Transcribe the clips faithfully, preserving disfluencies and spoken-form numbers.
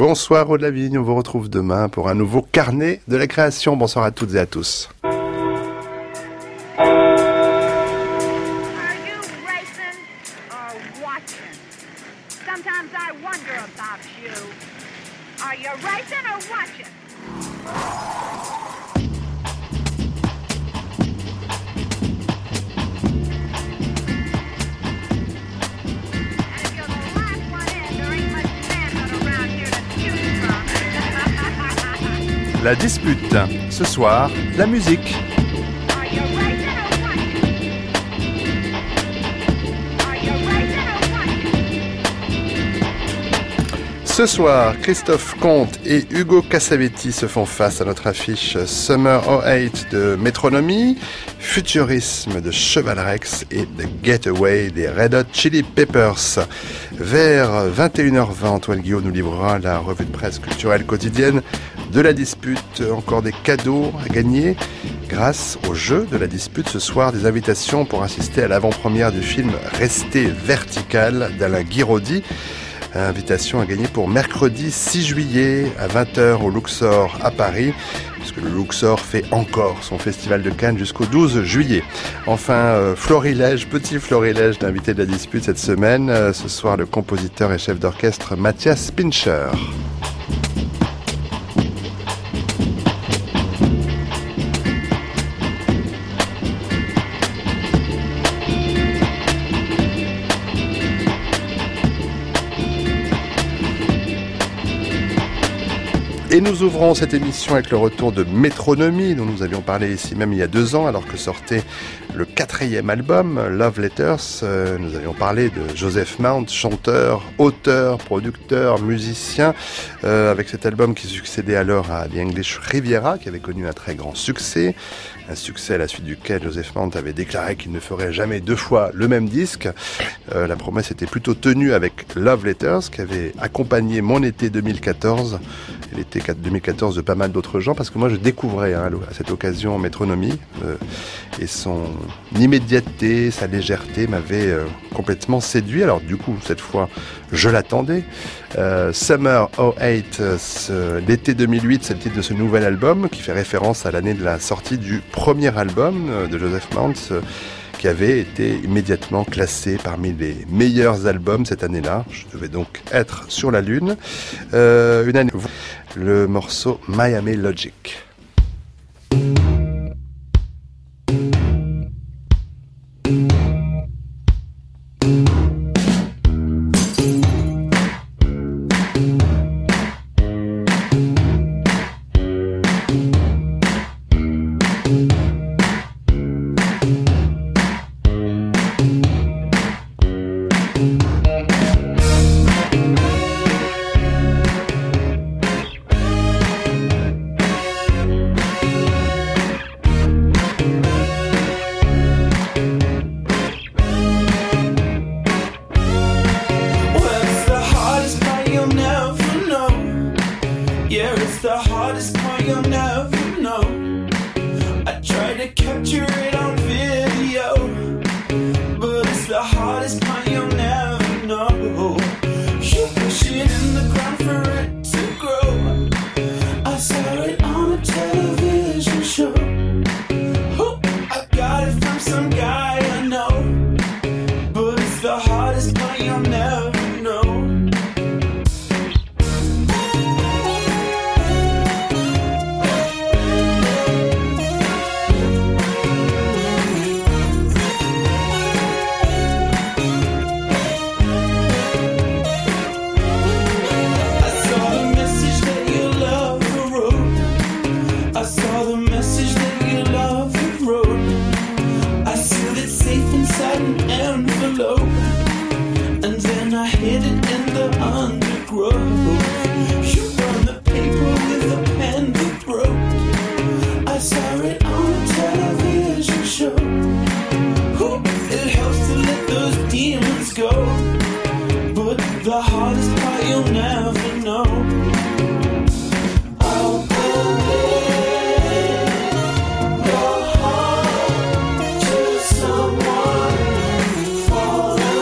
Bonsoir Aude Lavigne, on vous retrouve demain pour un nouveau carnet de la création. Bonsoir à toutes et à tous. La dispute. Ce soir, la musique. Ce soir, Christophe Comte et Hugo Cassavetti se font face à notre affiche Summer oh eight de Métronomie, Futurisme de Cheval Rex et The Getaway des Red Hot Chili Peppers. Vers vingt et une heures vingt, Antoine Guillaume nous livrera la revue de presse culturelle quotidienne de la dispute. Encore des cadeaux à gagner grâce au jeu de la dispute ce soir, des invitations pour assister à l'avant-première du film Rester vertical d'Alain Guiraudy. Invitation à gagner pour mercredi six juillet à vingt heures au Luxor à Paris, puisque le Luxor fait encore son festival de Cannes jusqu'au douze juillet. Enfin, euh, florilège, petit florilège d'invités de la dispute cette semaine. Euh, ce soir, le compositeur et chef d'orchestre Matthias Pincher. Et nous ouvrons cette émission avec le retour de Métronomie, dont nous avions parlé ici même il y a deux ans, alors que sortait le quatrième album, Love Letters. Euh, nous avions parlé de Joseph Mount, chanteur, auteur, producteur, musicien, euh, avec cet album qui succédait alors à The English Riviera, qui avait connu un très grand succès. Un succès à la suite duquel Joseph Mount avait déclaré qu'il ne ferait jamais deux fois le même disque. Euh, la promesse était plutôt tenue avec Love Letters, qui avait accompagné mon été deux mille quatorze, et l'été deux mille quatorze de pas mal d'autres gens, parce que moi je découvrais hein, à cette occasion Métronomie, euh, et son immédiateté, sa légèreté m'avait euh, complètement séduit. Alors du coup, cette fois, je l'attendais. Euh, Summer oh eight, ce, l'été deux mille huit, c'est le titre de ce nouvel album qui fait référence à l'année de la sortie du premier album euh, de Joseph Mount, euh, qui avait été immédiatement classé parmi les meilleurs albums cette année-là. Je devais donc être sur la Lune. Euh, une année, le morceau Miami Logic. Someone falling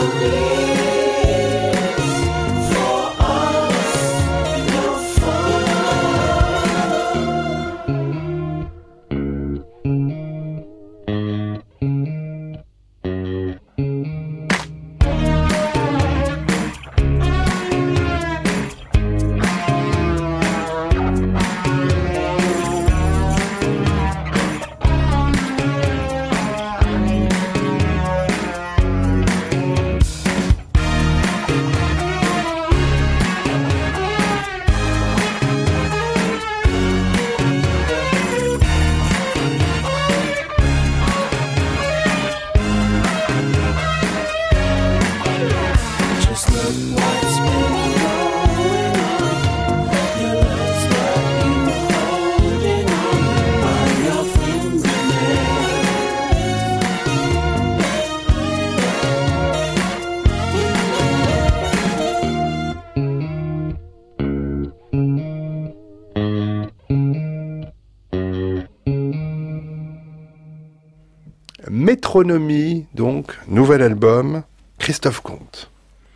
Métronomie, donc, nouvel album, Christophe Comte.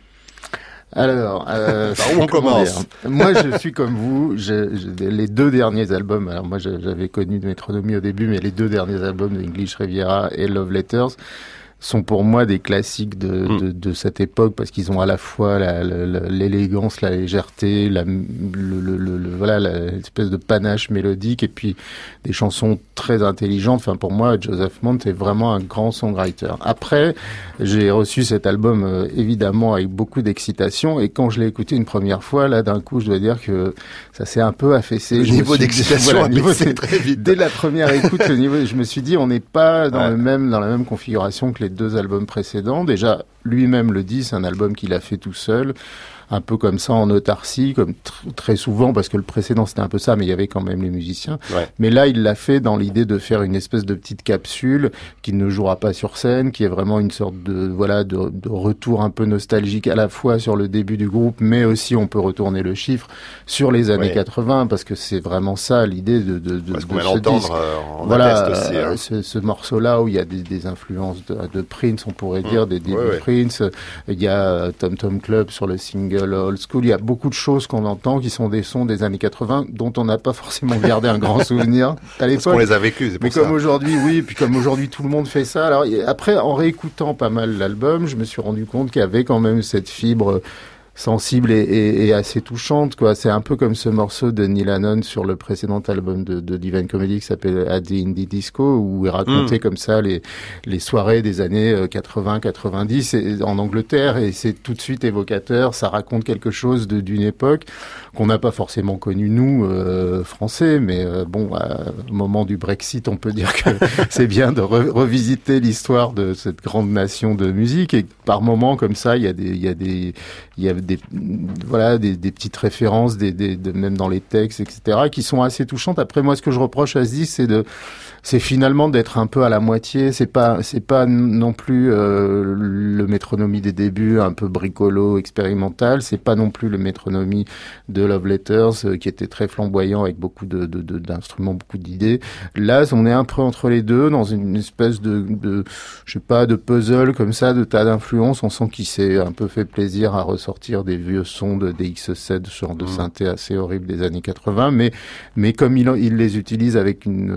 Alors, euh, Par où on commence? Moi, je suis comme vous. Je, je, les deux derniers albums. Alors moi, j'avais connu Métronomie au début, mais les deux derniers albums de English Riviera et Love Letters sont pour moi des classiques de, mmh. de, de cette époque parce qu'ils ont à la fois la, la, l'élégance, la légèreté, la, le, le, le, le, voilà, l'espèce de panache mélodique et puis des chansons très intelligentes. Enfin, pour moi, Joseph Mount est vraiment un grand songwriter. Après, j'ai reçu cet album euh, évidemment avec beaucoup d'excitation et quand je l'ai écouté une première fois, là, d'un coup, je dois dire que ça s'est un peu affaissé. Le je niveau suis, d'excitation voilà, a niveau, baissé très vite. Dès la première écoute, le niveau, je me suis dit, on n'est pas dans ouais. le même, dans la même configuration que les deux albums précédents. Déjà, lui-même le dit, c'est un album qu'il a fait tout seul, un peu comme ça en autarcie, comme tr- très souvent, parce que le précédent c'était un peu ça, mais il y avait quand même les musiciens. Ouais. Mais là, il l'a fait dans l'idée de faire une espèce de petite capsule qui ne jouera pas sur scène, qui est vraiment une sorte de voilà de, de retour un peu nostalgique à la fois sur le début du groupe, mais aussi on peut retourner le chiffre sur les années ouais. quatre-vingts, parce que c'est vraiment ça l'idée de de, de, parce de qu'on va ce l'entendre disque. Euh, en voilà, aussi, hein. euh, ce, ce morceau-là où il y a des, des influences de, de Prince, on pourrait mmh. dire des débuts ouais, de Prince. Il y a Tom Tom Club sur le single Old School. Il y a beaucoup de choses qu'on entend qui sont des sons des années quatre-vingts dont on n'a pas forcément gardé un grand souvenir à l'époque. Parce qu'on les a vécus, c'est pour Mais ça. comme aujourd'hui, oui, et puis comme aujourd'hui tout le monde fait ça. Alors après, en réécoutant pas mal l'album, je me suis rendu compte qu'il y avait quand même cette fibre sensible et, et, et assez touchante, quoi. C'est un peu comme ce morceau de Neil Hannon sur le précédent album de, de Divine Comedy qui s'appelle At the Indie Disco, où il racontait mmh. comme ça les, les soirées des années quatre-vingts quatre-vingt-dix et, en Angleterre, et c'est tout de suite évocateur. Ça raconte quelque chose de, d'une époque qu'on n'a pas forcément connue, nous, euh, Français, mais euh, bon, au moment du Brexit, on peut dire que c'est bien de re- revisiter l'histoire de cette grande nation de musique, et par moments, comme ça, il y a des, il y a des, il y a des, voilà, des, des petites références, des, des, de, même dans les textes, et cetera, qui sont assez touchantes. Après, moi, ce que je reproche à ce disque, c'est de, c'est finalement d'être un peu à la moitié. C'est pas, c'est pas non plus euh, le Métronomie des débuts, un peu bricolo, expérimental. C'est pas non plus le Métronomie de Love Letters, euh, qui était très flamboyant avec beaucoup de, de, de d'instruments, beaucoup d'idées. Là, on est un peu entre les deux, dans une espèce de, de, je sais pas, de puzzle comme ça, de tas d'influences. On sent qu'il s'est un peu fait plaisir à ressortir des vieux sons de D X sept, ce genre de mmh. synthé assez horrible des années quatre-vingts, mais mais comme il, il les utilise avec une,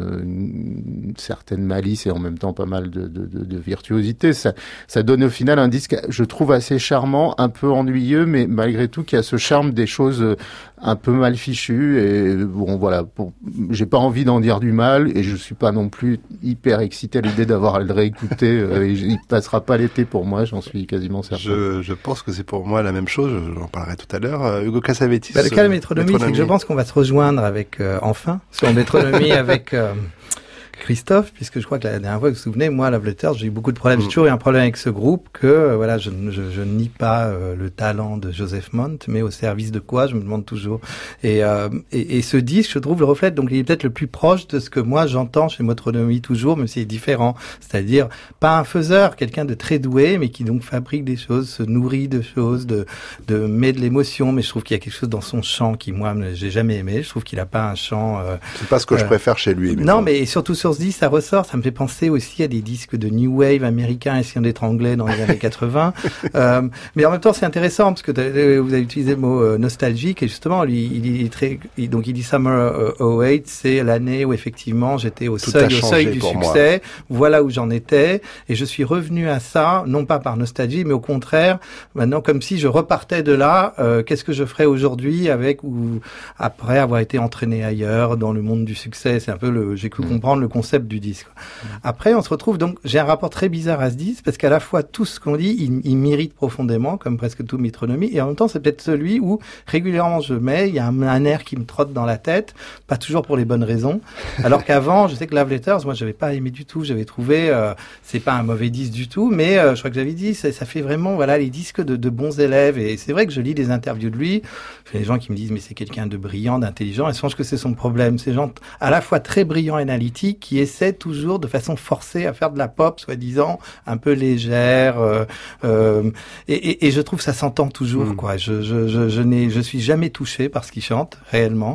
une certaine malice et en même temps pas mal de, de, de, de virtuosité, ça, ça donne au final un disque, je trouve, assez charmant, un peu ennuyeux, mais malgré tout qui a ce charme des choses un peu mal fichues. Et bon, voilà, pour, j'ai pas envie d'en dire du mal, et je suis pas non plus hyper excité à l'idée d'avoir à le réécouter. euh, et il passera pas l'été pour moi, j'en suis quasiment certain. Je, je pense que c'est pour moi la même chose, j'en parlerai tout à l'heure. Euh, Hugo Cassavetes. Bah, le cas de Métronomie, c'est que je pense qu'on va se rejoindre avec, euh, enfin, sur Métronomie avec euh, Christophe, puisque je crois que la dernière fois, vous vous souvenez, moi, Love Letters, j'ai eu beaucoup de problèmes. Mmh. J'ai toujours eu un problème avec ce groupe que, euh, voilà, je, je, je nie pas euh, le talent de Joseph Mount, mais au service de quoi, je me demande toujours. Et, euh, et, et ce disque, je trouve, le reflète. Donc, il est peut-être le plus proche de ce que moi, j'entends chez Métronomie toujours, même s'il est différent. C'est-à-dire, pas un faiseur, quelqu'un de très doué, mais qui donc fabrique des choses, se nourrit de choses, de, de met de l'émotion. Mais je trouve qu'il y a quelque chose dans son chant qui, moi, j'ai jamais aimé. Je trouve qu'il a pas un chant... Euh, c'est pas ce que euh, je préfère chez lui. Mais non, bon. Mais surtout sur ce disque, ça ressort. Ça me fait penser aussi à des disques de New Wave américains essayant d'être anglais dans les années quatre-vingts. Euh, mais en même temps, c'est intéressant parce que vous avez utilisé le mot euh, nostalgique, et justement, lui, il est très, il, donc il dit Summer euh, oh eight, c'est l'année où effectivement j'étais au Tout seuil, au seuil du succès. Moi. Voilà où j'en étais, et je suis revenu à ça, non pas par nostalgie, mais au contraire, maintenant comme si je repartais de là. Euh, qu'est-ce que je ferais aujourd'hui avec ou après avoir été entraîné ailleurs dans le monde du succès? C'est un peu le, j'ai cru mmh. comprendre le concept du disque. Après, on se retrouve donc, j'ai un rapport très bizarre à ce disque, parce qu'à la fois, tout ce qu'on dit, il, il m'irrite profondément, comme presque tout Métronomie, et en même temps, c'est peut-être celui où, régulièrement, je mets, il y a un, un air qui me trotte dans la tête, pas toujours pour les bonnes raisons, alors qu'avant, je sais que Love Letters, moi, j'avais pas aimé du tout, j'avais trouvé, euh, c'est pas un mauvais disque du tout, mais euh, je crois que j'avais dit, ça, ça fait vraiment, voilà, les disques de, de bons élèves, et c'est vrai que je lis des interviews de lui, il y a des gens qui me disent, mais c'est quelqu'un de brillant, d'intelligent, et je pense que c'est son problème, ces gens à la fois très brillants et analytiques, qui essaient toujours de façon forcée à faire de la pop, soi-disant, un peu légère, euh, euh, et, et, et je trouve ça s'entend toujours, mmh. quoi. Je, je, je, je n'ai, je suis jamais touché par ce qu'il chante, réellement.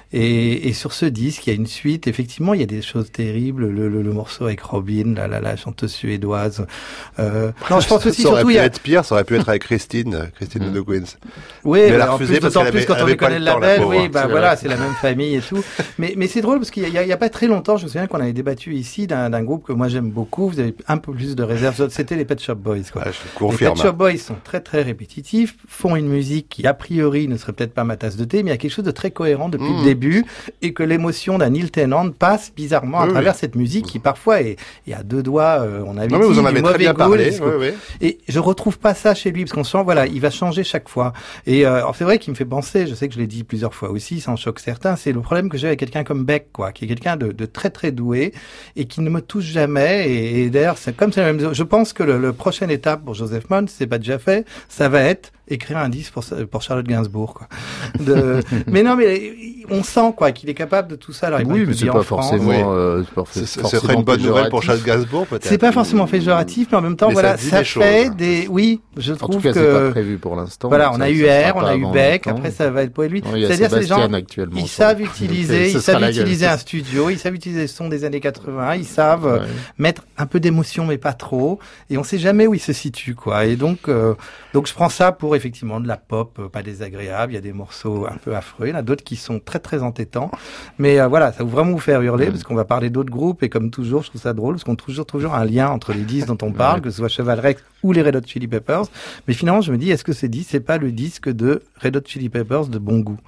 Et, et sur ce disque, il y a une suite. Effectivement, il y a des choses terribles. Le, le, le morceau avec Robin, la, la, la chanteuse suédoise. Euh, non, je pense aussi ça aurait surtout pu il y a... être pire. Ça aurait pu être avec Christine, Christine de Queens. Oui, mais elle a en refusé plus, parce d'autant qu'elle plus avait- quand elle on avait lui pas connaît le le temps, la label. pauvre. Oui, bah C'est voilà, vrai. c'est la même famille et tout. Mais, mais c'est drôle parce qu'il y a, il y a, il y a pas très longtemps, je me souviens qu'on avait débattu ici d'un, d'un groupe que moi j'aime beaucoup. Vous avez un peu plus de réserve. C'était les Pet Shop Boys, quoi. Ah, je Les confirme. Pet Shop Boys sont très très répétitifs, font une musique qui a priori ne serait peut-être pas ma tasse de thé, mais il y a quelque chose de très cohérent depuis Mmh. le début et que l'émotion d'un Neil Tennant passe bizarrement Oui, à travers oui. cette musique qui parfois est, est à deux doigts. Euh, on avait Non, mais dit vous en du avez très mauvais bien goût, parlé. jusqu'au- Oui, oui. Et je retrouve pas ça chez lui parce qu'on sent voilà, il va changer chaque fois. Et euh, alors c'est vrai qu'il me fait penser, je sais que je l'ai dit plusieurs fois aussi, ça en choque certains, c'est le problème que j'ai avec quelqu'un comme Beck, quoi, qui est quelqu'un de, de très très doué et qui ne me touche jamais. Et, et d'ailleurs, c'est comme c'est la même. Je pense que le, le prochaine étape pour Joseph Mons, c'est pas déjà fait, ça va être écrire un disque pour, pour Charlotte Gainsbourg, quoi. De... mais non, mais on sent quoi qu'il est capable de tout ça. Alors, il Oui, paraît mais qu'il c'est vit pas en France. forcément. Oui. euh, c'est pas Ce ce forcément serait une bonne nouvelle pour Charles péjoratif. Gainsbourg, peut-être. C'est pas forcément péjoratif, mais en même temps, Mais voilà, ça dit ça des choses, fait hein. des. Oui, je En trouve tout cas, que. c'est pas prévu pour l'instant. Voilà, donc on ça- a eu ça sera R, on pas a eu avant Beck, longtemps. après ça va être pour lui. Non, il y a C'est-à-dire, c'est les gens, Sébastien actuellement. ils sur- savent utiliser, Ce ils sera savent la gueule. utiliser un studio, ils savent utiliser le son des années quatre-vingts, ils savent euh, Ouais. mettre un peu d'émotion mais pas trop, et on sait jamais où ils se situent, quoi. Et donc, euh, donc je prends ça pour effectivement de la pop, euh, pas désagréable. Il y a des morceaux un peu affreux, il y en a d'autres qui sont très très entêtants. Mais euh, voilà, ça va vraiment vous faire hurler Mm. parce qu'on va parler d'autres groupes et comme toujours, je trouve ça drôle parce qu'on trouve toujours, toujours un lien entre les disques dont on parle, que ce soit Cheval Rex ou les Red Hot Chili Peppers. Mais finalement, je me dis, est-ce que ces disques, c'est pas le disque de Red Hot Chili Peppers de bon goût?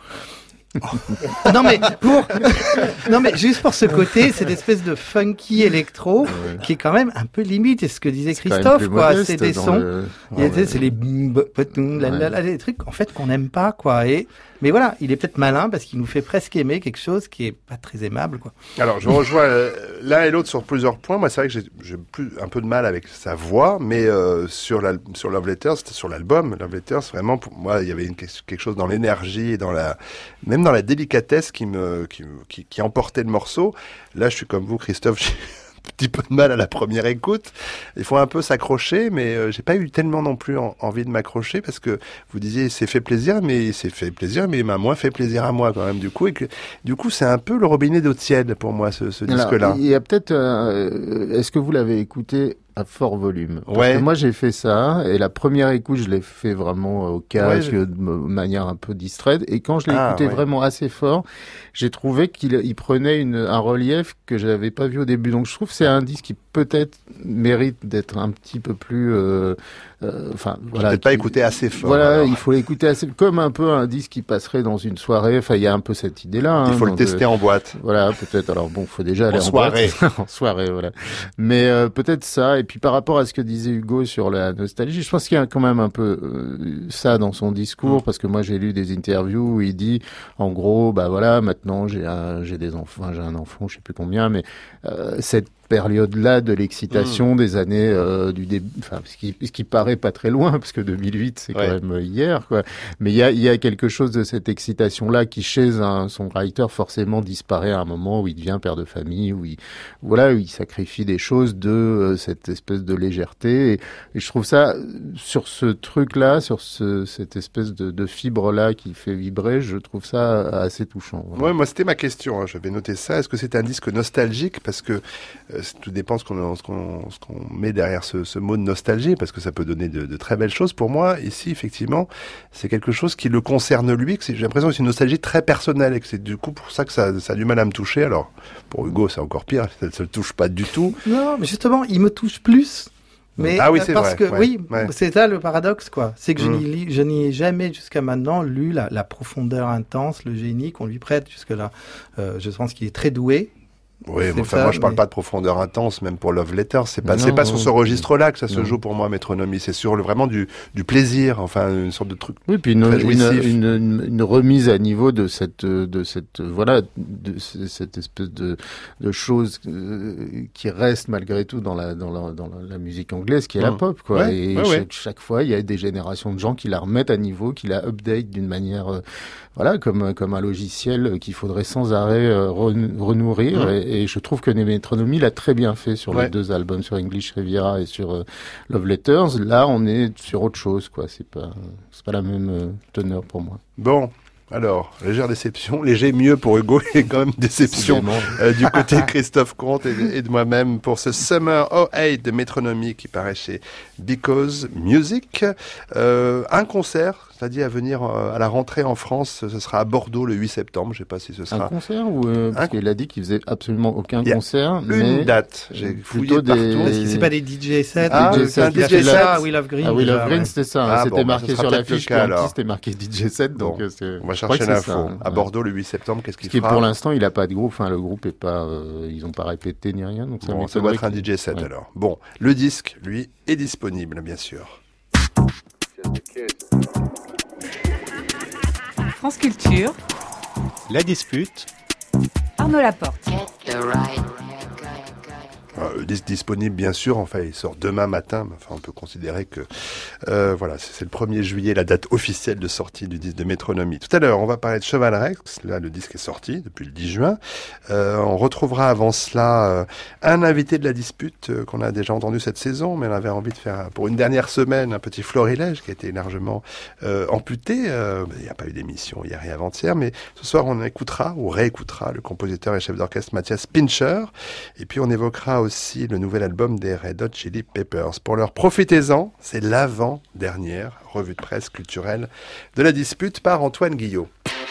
non mais pour non mais juste pour ce côté cette espèce de funky électro Ouais. qui est quand même un peu limite, et ce que disait C'est quand même Christophe, plus quoi, modeste c'est des dans sons le- il y a, Ouais. c'est les bim, bop, potum, la, la, la, des trucs en fait qu'on n'aime pas, quoi. Et mais voilà, il est peut-être malin parce qu'il nous fait presque aimer quelque chose qui est pas très aimable, quoi. Alors, je rejoins euh, l'un et l'autre sur plusieurs points. Moi, c'est vrai que j'ai, j'ai plus, un peu de mal avec sa voix, mais euh, sur, la, sur Love Letters, c'était sur l'album Love Letters, vraiment, pour moi, il y avait une, quelque chose dans l'énergie et dans la, même dans la délicatesse qui me, qui, qui, qui emportait le morceau. Là, je suis comme vous, Christophe, j'ai un petit peu de mal à la première écoute. Il faut un peu s'accrocher, mais euh, j'ai pas eu tellement non plus en, envie de m'accrocher parce que vous disiez c'est fait plaisir, mais c'est fait plaisir, mais il m'a moins fait plaisir à moi quand même du coup. Et que du coup, c'est un peu le robinet d'eau tiède pour moi ce, ce Alors, disque-là. il y a peut-être. euh, Est-ce que vous l'avez écouté à fort volume? Parce Ouais. que moi, j'ai fait ça, et la première écoute, je l'ai fait vraiment au casque, Ouais, de m- manière un peu distraite. Et quand je l'ai Ah, écouté ouais. vraiment assez fort, j'ai trouvé qu'il il prenait une, un relief que j'avais pas vu au début. Donc, je trouve que c'est un disque qui peut-être mérite d'être un petit peu plus. euh, euh, Enfin, J'ai voilà. peut-être pas qui- écouté assez fort. Voilà, alors. il faut l'écouter assez, comme un peu un disque qui passerait dans une soirée. Enfin, il y a un peu cette idée-là. Il hein, faut le donc, tester en boîte. voilà, peut-être. Alors bon, faut déjà aller En en, soirée. boîte. en soirée, voilà. Mais euh, peut-être ça. Et puis par rapport à ce que disait Hugo sur la nostalgie, je pense qu'il y a quand même un peu euh, ça dans son discours, Mm. parce que moi j'ai lu des interviews où il dit, en gros, bah voilà, maintenant j'ai un, j'ai des enfants, j'ai un enfant, je sais plus combien, mais euh, cette période-là de l'excitation des années euh, du début, enfin, ce qui, ce qui paraît pas très loin, parce que deux mille huit c'est Ouais. quand même hier, quoi. Mais il y a, il y a quelque chose de cette excitation-là qui, chez un songwriter, forcément disparaît à un moment où il devient père de famille, où il, voilà, où il sacrifie des choses de euh, cette espèce de légèreté. Et, et je trouve ça, euh, sur ce truc-là, sur ce, cette espèce de, de fibre-là qui fait vibrer, je trouve ça assez touchant. Voilà. Ouais, moi c'était ma question. Hein. J'avais noté ça. Est-ce que c'est un disque nostalgique? Parce que euh, tout dépend ce qu'on ce qu'on ce qu'on met derrière ce, ce mot de nostalgie, parce que ça peut donner de, de très belles choses. Pour moi, ici, effectivement, c'est quelque chose qui le concerne lui. Que c'est- j'ai l'impression que c'est une nostalgie très personnelle et que c'est du coup pour ça que ça, ça a du mal à me toucher. Alors pour Hugo, c'est encore pire. Ça ne se le touche pas du tout. Non, mais justement, il me touche plus. Mais Ah oui, euh, c'est parce vrai, que ouais, oui, ouais. c'est ça le paradoxe, quoi. C'est que je Mm. n'y lis- je n'y ai jamais jusqu'à maintenant lu la, la profondeur intense, le génie qu'on lui prête jusque-là. Euh, je pense qu'il est très doué. Oui, C'est mais enfin, ça, moi je parle mais- pas de profondeur intense, même pour Love Letters. C'est pas, Non, c'est pas sur non. ce registre-là que ça se Non. joue pour moi, Métronomie. C'est sur le, vraiment du, du plaisir, enfin une sorte de truc. Oui, puis une, Très une, jouissif. une, une, une remise à niveau de cette, de cette, voilà, de ce- cette espèce de, de chose euh, qui reste malgré tout dans la, dans la, dans la, la musique anglaise, qui est la Mm. pop, quoi. Ouais, et ouais, chaque, ouais. chaque fois, il y a des générations de gens qui la remettent à niveau, qui la update d'une manière, euh, voilà, comme, comme un logiciel qu'il faudrait sans arrêt euh, ren- renourrir. Mm. Et, et je trouve que Métronomie l'a très bien fait sur Ouais. les deux albums, sur English Riviera et sur euh, Love Letters. Là, on est sur autre chose, quoi. C'est pas, c'est pas la même euh, teneur pour moi. Bon, Alors, légère déception, léger mieux pour Hugo et quand même déception euh, du côté Christophe Comte et, et de moi-même pour ce Summer oh eight de Métronomie qui paraît chez Because Music. Euh, un concert, c'est-à-dire à venir euh, à la rentrée en France, ce sera à Bordeaux le huit septembre, je sais pas si ce sera... Un concert ou... Euh, parce un... qu'il a dit qu'il faisait absolument aucun concert, une mais... date, j'ai fouillé des... partout. Est-ce que c'est pas des D J sets? Ah, D J c'est un set. D J set. Ah, We Love Green. Ah, We Love Green, ouais. c'était ça. Ah, c'était bon, marqué bah, sur l'affiche, puis c'était marqué D J set, donc bon, c'est... on va chercher l'info. À Bordeaux le huit septembre, qu'est-ce qu'il Parce fera? que pour l'instant, il a pas de groupe, enfin, le groupe est pas, euh, ils ont pas répété ni rien, donc ça bon, ça doit être un D J set ouais. alors. Bon, le disque, lui, est disponible, bien sûr. France Culture. La dispute. Arnaud Laporte. Euh, disque disponible bien sûr, enfin il sort demain matin, mais enfin on peut considérer que euh, voilà, c'est, c'est le premier juillet, la date officielle de sortie du disque de Métronomie. Tout à l'heure on va parler de Cheval Rex, là le disque est sorti depuis le dix juin. Euh, on retrouvera avant cela euh, un invité de la dispute euh, qu'on a déjà entendu cette saison, mais on avait envie de faire pour une dernière semaine un petit florilège qui a été largement euh, amputé. Euh, il n'y a pas eu d'émission hier et avant-hier, mais ce soir on écoutera ou réécoutera le compositeur et chef d'orchestre Matthias Pincher, et puis on évoquera aussi le nouvel album des Red Hot Chili Peppers. Pour l'heure, profitez-en, c'est l'avant-dernière revue de presse culturelle de la dispute par Antoine Guillot.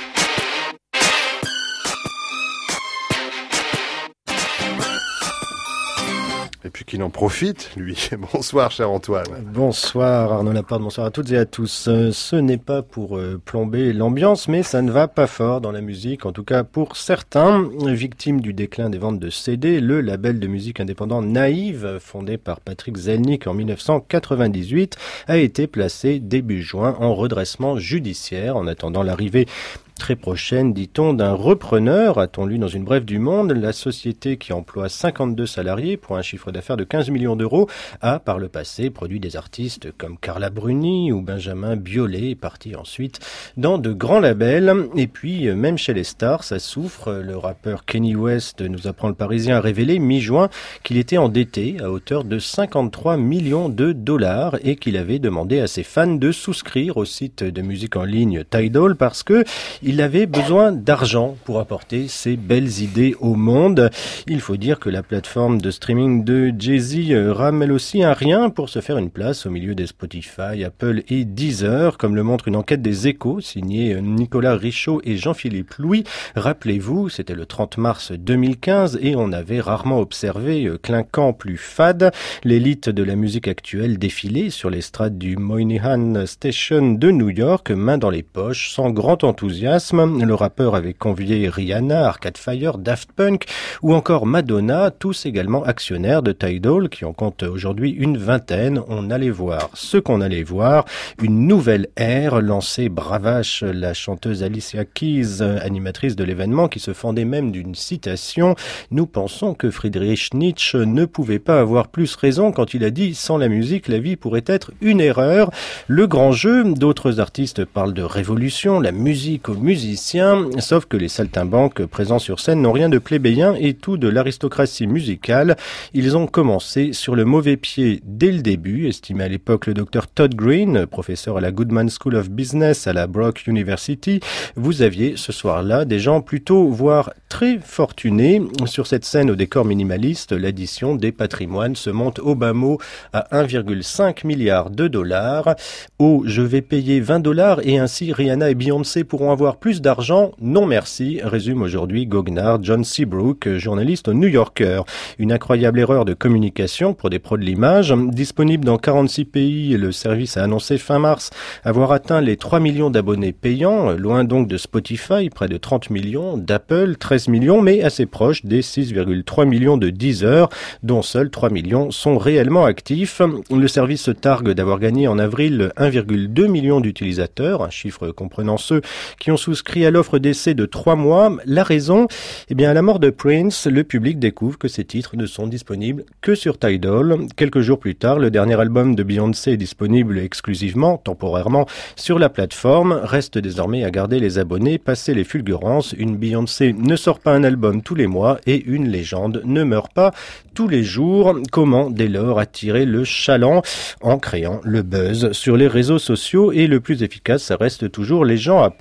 Et puis qu'il en profite, lui. Bonsoir, cher Antoine. Bonsoir, Arnaud Laporte. Bonsoir à toutes et à tous. Euh, ce n'est pas pour euh, plomber l'ambiance, mais ça ne va pas fort dans la musique. En tout cas, pour certains, victimes du déclin des ventes de C D, le label de musique indépendant Naïve, fondé par Patrick Zelnick en dix-neuf cent quatre-vingt-dix-huit, a été placé début juin en redressement judiciaire en attendant l'arrivée très prochaine, dit-on, d'un repreneur, a-t-on lu dans une brève du Monde. La société qui emploie cinquante-deux salariés pour un chiffre d'affaires de quinze millions d'euros a, par le passé, produit des artistes comme Carla Bruni ou Benjamin Biolay, parti ensuite dans de grands labels. Et puis, même chez les stars, ça souffre. Le rappeur Kanye West, nous apprend le Parisien, a révélé mi-juin qu'il était endetté à hauteur de cinquante-trois millions de dollars et qu'il avait demandé à ses fans de souscrire au site de musique en ligne Tidal parce que il avait besoin d'argent pour apporter ses belles idées au monde. Il faut dire que la plateforme de streaming de Jay-Z ramène aussi un rien pour se faire une place au milieu des Spotify, Apple et Deezer, comme le montre une enquête des Échos signée Nicolas Richaud et Jean-Philippe Louis. Rappelez-vous, c'était le trente mars deux mille quinze et on avait rarement observé clinquant plus fade l'élite de la musique actuelle défiler sur l'estrade du Moynihan Station de New York, main dans les poches, sans grand enthousiasme. Le rappeur avait convié Rihanna, Arcade Fire, Daft Punk ou encore Madonna, tous également actionnaires de Tidal, qui en compte aujourd'hui une vingtaine. On allait voir ce qu'on allait voir. Une nouvelle ère lancée bravache la chanteuse Alicia Keys, animatrice de l'événement, qui se fendait même d'une citation. Nous pensons que Friedrich Nietzsche ne pouvait pas avoir plus raison quand il a dit « Sans la musique, la vie pourrait être une erreur ». Le grand jeu, d'autres artistes parlent de révolution, la musique au musiciens, sauf que les saltimbanques présents sur scène n'ont rien de plébéien et tout de l'aristocratie musicale. Ils ont commencé sur le mauvais pied dès le début, estimait à l'époque le docteur Todd Green, professeur à la Goodman School of Business à la Brock University. Vous aviez ce soir-là des gens plutôt, voire très fortunés. Sur cette scène au décor minimaliste, l'addition des patrimoines se monte au bas mot à un virgule cinq milliard de dollars. Oh, je vais payer vingt dollars et ainsi Rihanna et Beyoncé pourront avoir plus d'argent, non merci, résume aujourd'hui goguenard John Seabrook, journaliste au New Yorker. Une incroyable erreur de communication pour des pros de l'image. Disponible dans quarante-six pays, le service a annoncé fin mars avoir atteint les trois millions d'abonnés payants, loin donc de Spotify, près de trente millions, d'Apple, treize millions, mais assez proche des six virgule trois millions de Deezer, dont seuls trois millions sont réellement actifs. Le service se targue d'avoir gagné en avril un virgule deux million d'utilisateurs, un chiffre comprenant ceux qui ont souscrit à l'offre d'essai de trois mois. La raison, eh bien, à la mort de Prince, le public découvre que ces titres ne sont disponibles que sur Tidal. Quelques jours plus tard, le dernier album de Beyoncé est disponible exclusivement, temporairement, sur la plateforme. Reste désormais à garder les abonnés, passer les fulgurances. Une Beyoncé ne sort pas un album tous les mois et une légende ne meurt pas tous les jours. Comment, dès lors, attirer le chaland? En créant le buzz sur les réseaux sociaux, et le plus efficace, ça reste toujours les gens à poil.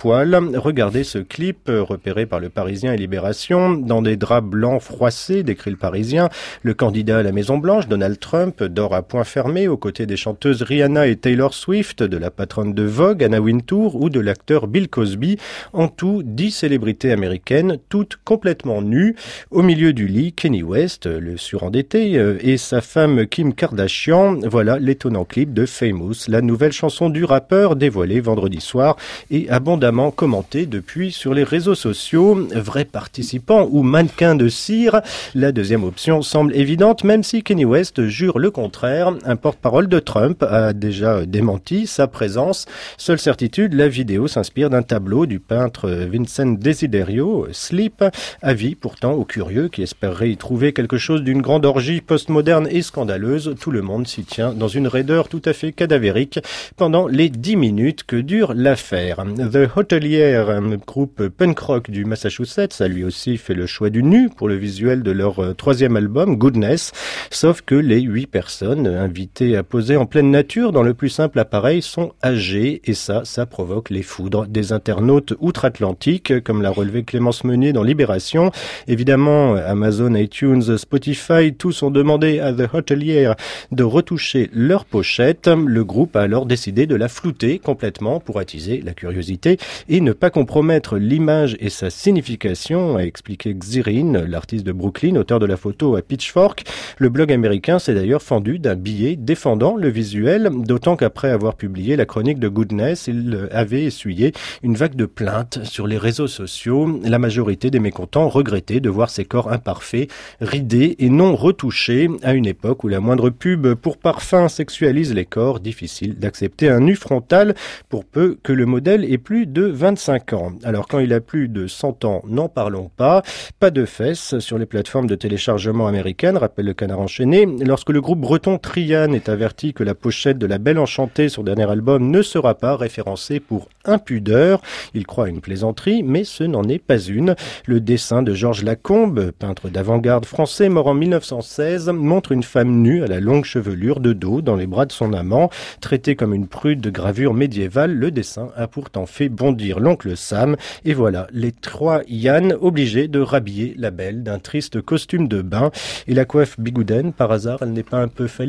Regardez ce clip repéré par le Parisien et Libération. Dans des draps blancs froissés, décrit le Parisien, le candidat à la Maison-Blanche, Donald Trump, dort à point fermé aux côtés des chanteuses Rihanna et Taylor Swift, de la patronne de Vogue, Anna Wintour, ou de l'acteur Bill Cosby. En tout, dix célébrités américaines, toutes complètement nues. Au milieu du lit, Kanye West, le surendetté, et sa femme Kim Kardashian. Voilà l'étonnant clip de Famous, la nouvelle chanson du rappeur dévoilée vendredi soir et abondamment commentée depuis sur les réseaux sociaux. Vrai participant ou mannequin de cire, la deuxième option semble évidente, même si Kanye West jure le contraire. Un porte-parole de Trump a déjà démenti sa présence. Seule certitude, la vidéo s'inspire d'un tableau du peintre Vincent Desiderio, Sleep, avis pourtant aux curieux qui espéreraient y trouver quelque chose d'une grande orgie postmoderne et scandaleuse. Tout le monde s'y tient dans une raideur tout à fait cadavérique pendant les dix minutes que dure l'affaire. The Hotelier, groupe punk rock du Massachusetts, a lui aussi fait le choix du nu pour le visuel de leur troisième album, Goodness, sauf que les huit personnes invitées à poser en pleine nature dans le plus simple appareil sont âgées, et ça, ça provoque les foudres des internautes outre-Atlantique, comme l'a relevé Clémence Meunier dans Libération. Évidemment, Amazon, iTunes, Spotify, tous ont demandé à The Hotelier de retoucher leur pochette. Le groupe a alors décidé de la flouter complètement pour attiser la curiosité et ne pas compromettre l'image et sa signification, a expliqué Xirin, l'artiste de Brooklyn, auteur de la photo à Pitchfork. Le blog américain s'est d'ailleurs fendu d'un billet défendant le visuel, d'autant qu'après avoir publié la chronique de Goodness, il avait essuyé une vague de plaintes sur les réseaux sociaux. La majorité des mécontents regrettaient de voir ces corps imparfaits, ridés et non retouchés, à une époque où la moindre pub pour parfum sexualise les corps. Difficile d'accepter un nu frontal pour peu que le modèle ait plus de vingt-cinq ans. Alors quand il a plus de cent ans, n'en parlons pas. Pas de fesses sur les plateformes de téléchargement américaines, rappelle le Canard enchaîné. Lorsque le groupe breton Trian est averti que la pochette de La Belle Enchantée, son dernier album, ne sera pas référencée pour impudeur, il croit à une plaisanterie, mais ce n'en est pas une. Le dessin de Georges Lacombe, peintre d'avant-garde français mort en mille neuf cent seize, montre une femme nue à la longue chevelure de dos dans les bras de son amant. Traité comme une prude de gravure médiévale, le dessin a pourtant fait bondir l'oncle Sam. Et voilà, les trois Yann obligés de rhabiller la belle d'un triste costume de bain. Et la coiffe bigouden, par hasard, elle n'est pas un peu phallique ?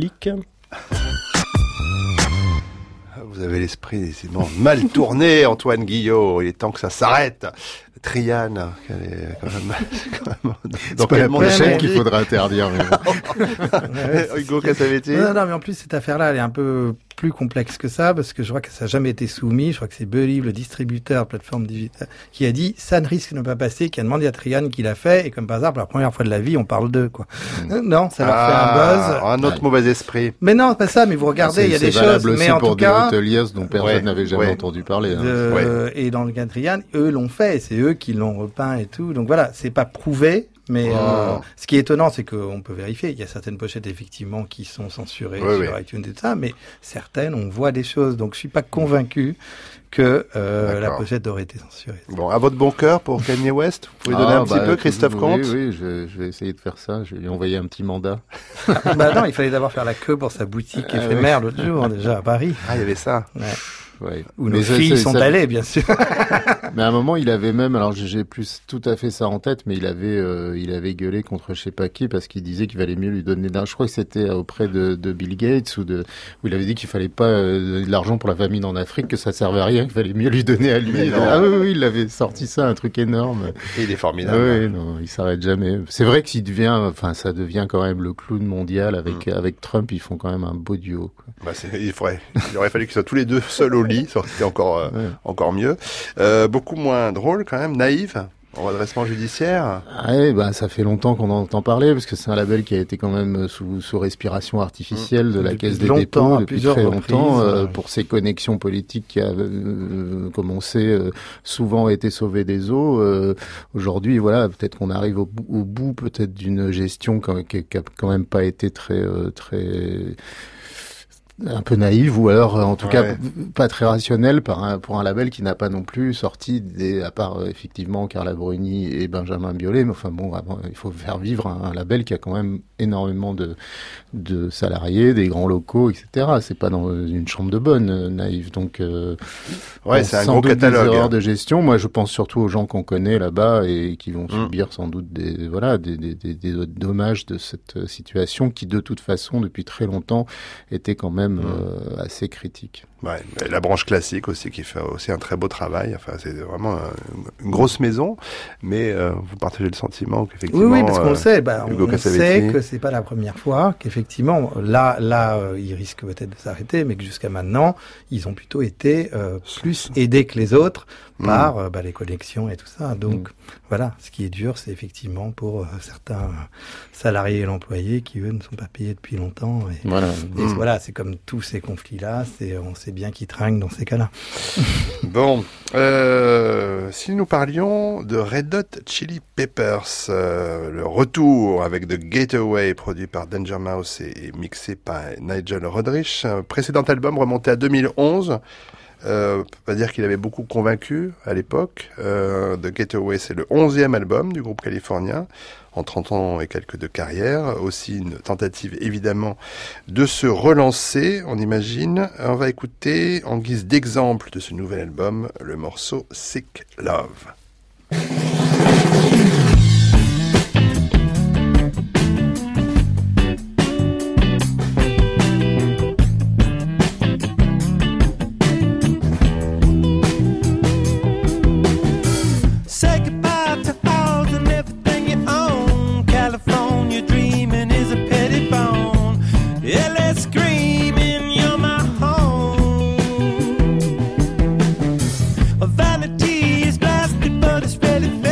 Vous avez l'esprit décidément mal tourné, Antoine Guillot. Il est temps que ça s'arrête. Trian, qu'elle est quand même, quand même dans quel monde qu'il faudra interdire. Mais... Hugo Cassavetti. Non, non, mais en plus, cette affaire-là, elle est un peu plus complexe que ça, parce que je crois que ça n'a jamais été soumis. Je crois que c'est Believe, le distributeur, plateforme digitale, qui a dit, ça ne risque de ne pas passer, qui a demandé à Trian qui l'a fait, et comme par hasard, pour la première fois de la vie, on parle d'eux, quoi. Mmh. Non, ça leur ah, fait un buzz. Un autre ouais. mauvais esprit. Mais non, pas ça, mais vous regardez, il y a des choses, mais en pour tout cas. Hoteliers dont personne ouais, n'avait jamais ouais. entendu parler. Hein. De, ouais. Et dans le cas de Trian, eux l'ont fait, c'est eux qui l'ont repeint et tout. Donc voilà, c'est pas prouvé. Mais oh. euh, ce qui est étonnant, c'est qu'on peut vérifier. Il y a certaines pochettes, effectivement, qui sont censurées oui, sur oui. iTunes et tout ça, mais certaines, on voit des choses. Donc, je suis pas convaincu que euh, la pochette aurait été censurée. Bon, à votre bon cœur pour Kanye West, vous pouvez ah, donner un bah, petit peu, Christophe Comte. Oui, oui, je, je vais essayer de faire ça. Je vais lui envoyer un petit mandat. Bah non, il fallait d'abord faire la queue pour sa boutique ah, éphémère oui. l'autre jour, déjà, à Paris. Ah, il y avait ça. Ouais. Ouais. Où nos filles sont ça... allées, bien sûr. Mais à un moment, il avait même, alors j'ai plus tout à fait ça en tête, mais il avait, euh, il avait gueulé contre je sais pas qui parce qu'il disait qu'il valait mieux lui donner. Je crois que c'était auprès de, de Bill Gates ou de, où il avait dit qu'il fallait pas euh, donner de l'argent pour la famine en Afrique, que ça servait à rien, qu'il fallait mieux lui donner à lui. Ah oui, oui, il avait sorti ça, un truc énorme. Et il est formidable. Ah oui, non, il s'arrête jamais. C'est vrai qu'il devient, enfin, ça devient quand même le clown mondial avec mm. avec Trump. Ils font quand même un beau duo. Quoi. Bah, c'est, il faudrait, il aurait fallu qu'ils soient tous les deux seuls au lit, ça aurait été encore euh, ouais. encore mieux. Euh, beaucoup moins drôle quand même, Naïve. En redressement judiciaire. Ah oui, bah, ça fait longtemps qu'on en entend parler, parce que c'est un label qui a été quand même sous, sous respiration artificielle mmh. de la depuis Caisse des dépôts depuis très longtemps, reprises, euh, ouais. pour ses connexions politiques qui a, euh, comme on sait, euh, souvent été sauvées des eaux. Euh, aujourd'hui, voilà, peut-être qu'on arrive au, au bout, peut-être d'une gestion qui, qui, qui a quand même pas été très, euh, très, un peu naïve ou alors en tout ouais. cas pas très rationnelle par un, pour un label qui n'a pas non plus sorti des, à part effectivement Carla Bruni et Benjamin Biolay, mais enfin bon, il faut faire vivre un, un label qui a quand même énormément de, de salariés, des grands locaux, et cetera. C'est pas dans une chambre de bonne, Naïve. Donc euh, ouais, bon, c'est un sans gros doute catalogue. Des erreurs de gestion. Moi, je pense surtout aux gens qu'on connaît là-bas et qui vont mmh. subir sans doute des voilà des, des, des, des dommages de cette situation qui de toute façon depuis très longtemps était quand même Mmh. Euh, assez critique. Ouais, la branche classique aussi qui fait aussi un très beau travail. Enfin, c'est vraiment un, une grosse maison, mais euh, vous partagez le sentiment qu'effectivement. Oui, oui, parce qu'on euh, le sait. Bah, Hugo on sait que c'est pas la première fois qu'effectivement, là, là, euh, ils risquent peut-être de s'arrêter, mais que jusqu'à maintenant, ils ont plutôt été euh, plus aidés que les autres par mmh. euh, bah, les collections et tout ça. Donc mmh. voilà, ce qui est dur, c'est effectivement pour euh, certains salariés et l'employé qui eux ne sont pas payés depuis longtemps. Et, voilà, et mmh. voilà, c'est comme tous ces conflits-là. C'est on sait bien qui trinque dans ces cas-là. Bon, euh, si nous parlions de Red Hot Chili Peppers, euh, le retour avec The Getaway, produit par Danger Mouse et, et mixé par Nigel Rodrich. Un précédent album remonté à deux mille onze. Euh, on peut pas dire qu'il avait beaucoup convaincu à l'époque. Euh, The Getaway, c'est le onzième album du groupe californien, en trente ans et quelques de carrière. Aussi une tentative évidemment de se relancer, on imagine. On va écouter en guise d'exemple de ce nouvel album le morceau Sick Love. Vanity is blasted, but it's really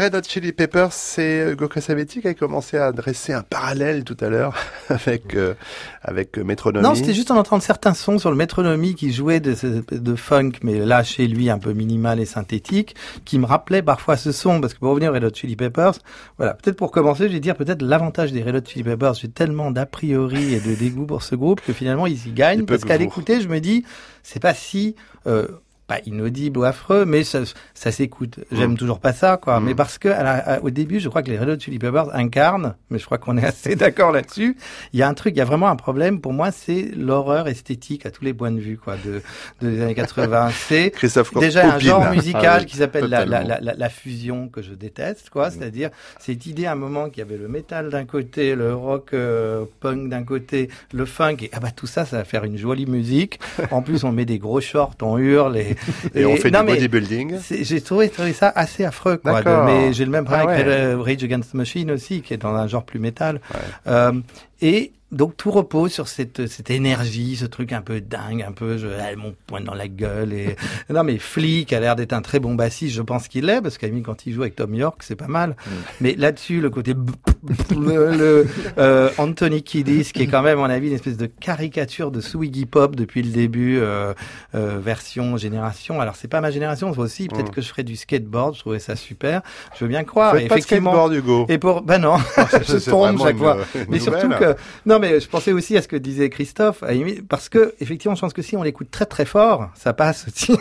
Red Hot Chili Peppers, c'est Hugo Cassavetti qui a commencé à dresser un parallèle tout à l'heure avec euh, avec Métronomie. Non, c'était juste en entendant certains sons sur le Métronomie qui jouaient de, de funk, mais là chez lui un peu minimal et synthétique, qui me rappelait parfois ce son, parce que pour revenir aux Red Hot Chili Peppers, voilà, peut-être pour commencer, je vais dire peut-être l'avantage des Red Hot Chili Peppers, j'ai tellement d'a priori et de dégoût pour ce groupe que finalement ils y gagnent, parce qu'à l'écouter, je me dis, c'est pas si... Euh, pas inaudible ou affreux, mais ça, ça s'écoute. J'aime mmh. toujours pas ça, quoi. Mmh. Mais parce que à la, à, au début, je crois que les Red Hot Chili Peppers incarnent, mais je crois qu'on est assez d'accord là-dessus. Il y a un truc, il y a vraiment un problème. Pour moi, c'est l'horreur esthétique à tous les points de vue, quoi, de, de des années quatre-vingts. C'est déjà un genre musical ah, oui, qui s'appelle la, la, la, la, la fusion que je déteste, quoi. Mmh. C'est-à-dire cette idée à un moment qu'il y avait le métal d'un côté, le rock euh, punk d'un côté, le funk, et ah bah tout ça, ça va faire une jolie musique. En plus, on met des gros shorts, on hurle et Et, et on fait non, du bodybuilding. J'ai trouvé, trouvé ça assez affreux, quoi. De, mais j'ai le même problème ah ouais. avec Rage Against the Machine aussi, qui est dans un genre plus métal. Ouais. Euh, et donc tout repose sur cette cette énergie, ce truc un peu dingue, un peu je elle mon poing dans la gueule et non mais Flea qui a l'air d'être un très bon bassiste, je pense qu'il l'est parce qu'à mi quand il joue avec Tom York, c'est pas mal. Mm. Mais là-dessus le côté le, le euh, Anthony Kiedis qui est quand même à mon avis une espèce de caricature de Swiggy Pop depuis le début euh, euh, version génération. Alors c'est pas ma génération, c'est aussi peut-être mm. que je ferais du skateboard, je trouvais ça super. Je veux bien croire. Faites et pas effectivement de skateboard, Hugo. Et pour ben non, je tombe chaque fois. Mais surtout que non mais je pensais aussi à ce que disait Christophe, parce que effectivement, je pense que si on l'écoute très très fort, ça passe aussi.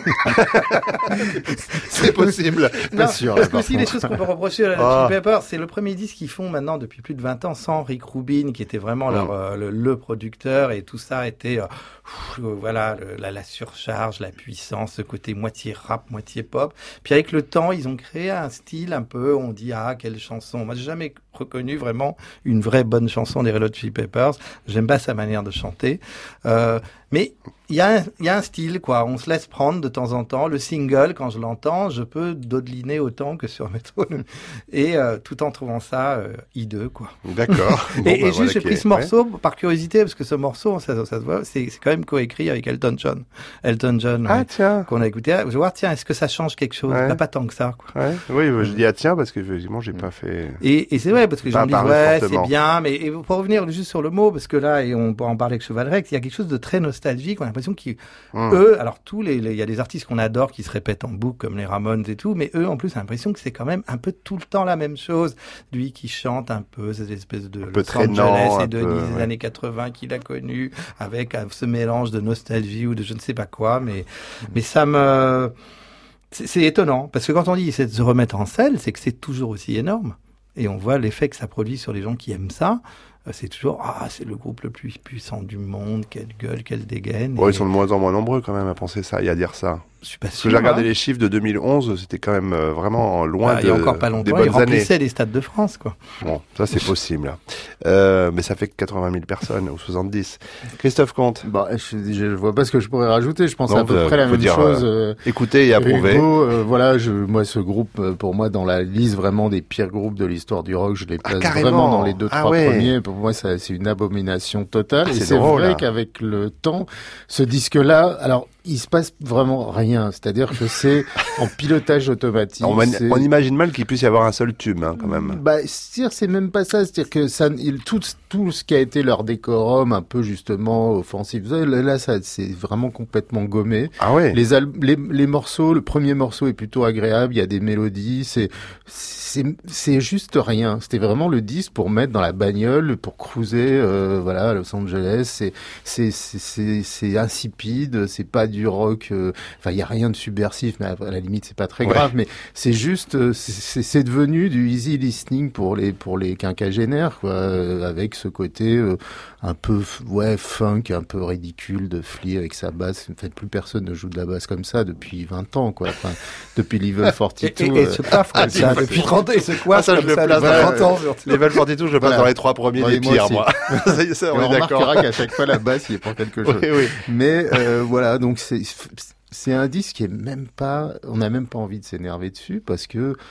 C'est possible. Pas non, sûr. Parce que aussi les choses qu'on peut reprocher à la Chili Peppers, c'est le premier disque qu'ils font maintenant depuis plus de vingt ans sans Rick Rubin, qui était vraiment leur, euh, le, le producteur, et tout ça était, euh, pff, voilà, le, la, la surcharge, la puissance, ce côté moitié rap, moitié pop. Puis avec le temps, ils ont créé un style un peu, on dit ah quelle chanson. Moi, j'ai jamais reconnu vraiment une vraie bonne chanson des Red Hot Chili Peppers. J'aime pas sa manière de chanter. Euh, mais il y a un, il y a un style, quoi. On se laisse prendre de temps en temps. Le single, quand je l'entends, je peux dodeliner autant que sur Métronomie. Et euh, tout en trouvant ça euh, hideux, quoi. D'accord. Bon, et, bah, et juste, voilà j'ai pris ce morceau ouais. par curiosité, parce que ce morceau, ça, ça se voit, c'est, c'est quand même coécrit avec Elton John. Elton John, ah, ouais, tiens. qu'on a écouté. Je vais voir, tiens, est-ce que ça change quelque chose? Ouais. Pas, pas tant que ça, quoi. Ouais. Oui, bah, je dis ah tiens, parce que effectivement, j'ai pas fait. Et, et c'est vrai, parce que j'en dis ouais, fortement. C'est bien, mais et pour revenir juste sur le mot, parce que là, et on peut en parler avec Chevalrex, il y a quelque chose de très nostalgique. On a l'impression qu'ils, mmh. eux, alors tous les, il y a des artistes qu'on adore qui se répètent en boucle comme les Ramones et tout, mais eux, en plus, on a l'impression que c'est quand même un peu tout le temps la même chose. Lui qui chante un peu cette espèce de un peu Los Angeles traînant, et de peu, des ouais. années quatre-vingts qu'il a connu, avec euh, ce mélange de nostalgie ou de je ne sais pas quoi, mais mmh. mais ça me, c'est, c'est étonnant parce que quand on dit c'est de se remettre en selle, c'est que c'est toujours aussi énorme. Et on voit l'effet que ça produit sur les gens qui aiment ça. C'est toujours, ah, c'est le groupe le plus puissant du monde, quelle gueule, quelle dégaine. Ouais, et... ils sont de moins en moins nombreux quand même à penser ça et à dire ça. Je suis pas Parce sûr. que j'ai regardé hein. les chiffres de deux mille onze, c'était quand même euh, vraiment loin bah, de, il y a encore pas longtemps, des bonnes ils remplissaient années. les stades de France, quoi. Bon, ça c'est possible. Euh, mais ça fait quatre-vingt mille personnes, ou soixante-dix. Christophe Comte. Bah, je, je vois pas ce que je pourrais rajouter. Je pense non, à peu près la même dire, chose. Euh, écouter et approuver. Hugo, euh, voilà, je, moi, ce groupe, pour moi, dans la liste vraiment des pires groupes de l'histoire du rock, je les place ah, vraiment dans les deux, ah, trois ouais. premiers. Pour moi, ça, c'est une abomination totale. Ah, et c'est c'est drôle, vrai là. qu'avec le temps, ce disque-là, alors, il se passe vraiment rien. C'est-à-dire que c'est en pilotage automatique. On, on imagine mal qu'il puisse y avoir un seul tube, hein, quand même. Bah, c'est-à-dire, c'est même pas ça. C'est-à-dire que ça, il, tout, tout ce qui a été leur décorum, un peu justement offensif, là, là ça, c'est vraiment complètement gommé. Ah ouais. Les, al- les, les morceaux, le premier morceau est plutôt agréable. Il y a des mélodies. C'est, c'est, c'est juste rien. C'était vraiment le disque pour mettre dans la bagnole, pour cruiser, euh, voilà, à Los Angeles. C'est, c'est, c'est, c'est, c'est insipide. C'est pas du rock. Euh, enfin, il y a rien de subversif, mais à la limite, c'est pas très ouais. grave. Mais c'est juste, c'est, c'est, c'est devenu du easy listening pour les pour les quinquagénaires, quoi, euh, avec ce côté euh, un peu ouais funk, un peu ridicule de Flea avec sa basse. En fait, plus personne ne joue de la basse comme ça depuis vingt ans, quoi. Enfin, depuis Level quarante-deux. et, et, et euh... se coiffe comme ça depuis trente ans. Et se coiffe ah, ça, comme je le ça place depuis trente ans. Level quarante-deux, je le place voilà. dans les trois premiers ouais, des moi pires, aussi. moi. ça, ça, on, on est d'accord. remarquera qu'à chaque fois la basse, il est pour quelque chose. oui, oui. Mais euh, voilà, donc c'est c'est un disque qui est même pas, on n'a même pas envie de s'énerver dessus parce que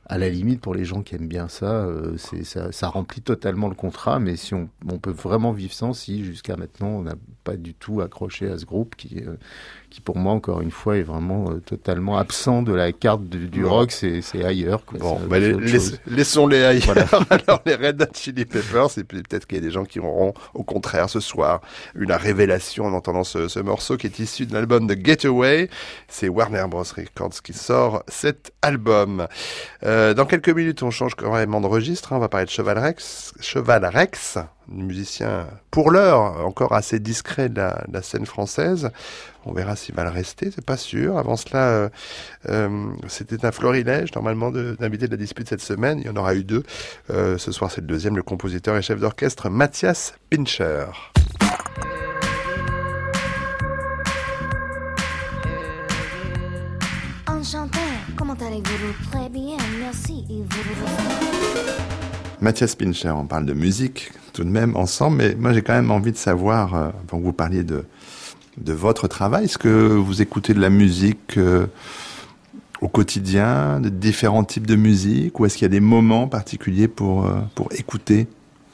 à la limite, pour les gens qui aiment bien ça, euh, c'est, ça, ça remplit totalement le contrat. Mais si on, on peut vraiment vivre sans, si jusqu'à maintenant on n'a pas du tout accroché à ce groupe qui, euh, qui pour moi encore une fois est vraiment euh, totalement absent de la carte du, du rock. C'est, c'est ailleurs. Quoi. Bon, c'est, bah, c'est les, laisse, laissons-les ailleurs. Voilà. Alors les Red Hot Chili Peppers, et puis peut-être qu'il y a des gens qui auront au contraire ce soir une révélation en entendant ce, ce morceau qui est issu de l'album de Getaway. C'est Warner Bros. Records qui sort cet album. Euh, dans quelques minutes, on change carrément de registre. Hein. On va parler de Cheval Rex. Cheval Rex, musicien pour l'heure encore assez discret de la, de la scène française. On verra s'il va le rester, c'est pas sûr. Avant cela, euh, euh, c'était un florilège normalement de, d'invité de la dispute cette semaine. Il y en aura eu deux. Euh, ce soir, c'est le deuxième, le compositeur et chef d'orchestre Matthias Pincher. Enchanté, comment allez-vous? Très bien, merci. Et vous? Matthias Pincher, on parle de musique tout de même ensemble, mais moi j'ai quand même envie de savoir, euh, avant que vous parliez de, de votre travail, est-ce que vous écoutez de la musique euh, au quotidien, de différents types de musique, ou est-ce qu'il y a des moments particuliers pour, euh, pour écouter?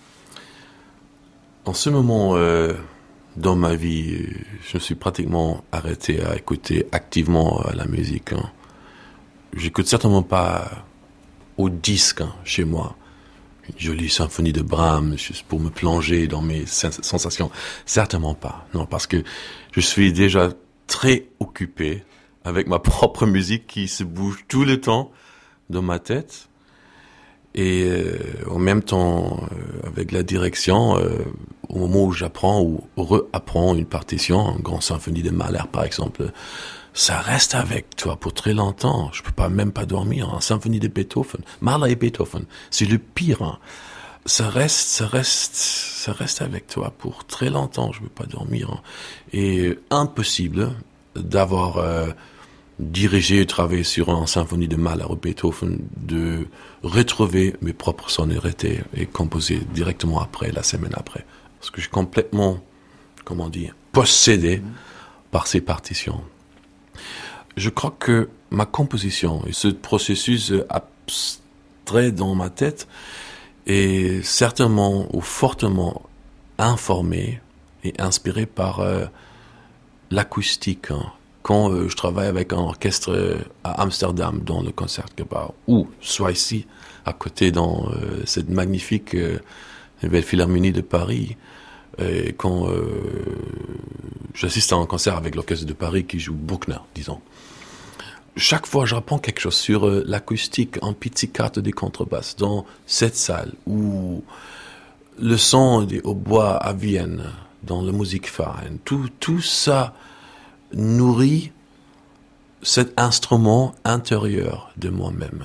En ce moment, euh, dans ma vie, je me suis pratiquement arrêté à écouter activement la musique. Hein. J'écoute certainement pas au disque hein, chez moi. Une jolie symphonie de Brahms, juste pour me plonger dans mes sensations. Certainement pas. Non, parce que je suis déjà très occupé avec ma propre musique qui se bouge tout le temps dans ma tête. Et euh, en même temps, euh, avec la direction, euh, au moment où j'apprends ou réapprends une partition, une grande symphonie de Mahler par exemple, ça reste avec toi pour très longtemps. Je peux pas même pas dormir. Une symphonie de Beethoven, Mahler et Beethoven, c'est le pire. Hein. Ça reste, ça reste, ça reste avec toi pour très longtemps. Je peux pas dormir. Hein. Et impossible d'avoir euh, dirigé et travaillé sur une symphonie de Mahler ou Beethoven, de retrouver mes propres sonorités et composer directement après, la semaine après. Parce que je suis complètement, comment dire, possédé mmh. par ces partitions. Je crois que ma composition et ce processus abstrait dans ma tête est certainement ou fortement informé et inspiré par euh, l'acoustique. Hein. Quand euh, je travaille avec un orchestre à Amsterdam dans le Concertgebouw, ou soit ici, à côté dans euh, cette magnifique euh, nouvelle Philharmonie de Paris, et quand euh, j'assiste à un concert avec l'orchestre de Paris qui joue Bruckner, disons. Chaque fois, j'apprends quelque chose sur euh, l'acoustique en pizzicato des contrebasses dans cette salle, ou le son des hautbois à Vienne, dans le Musikverein. Tout, tout ça nourrit cet instrument intérieur de moi-même.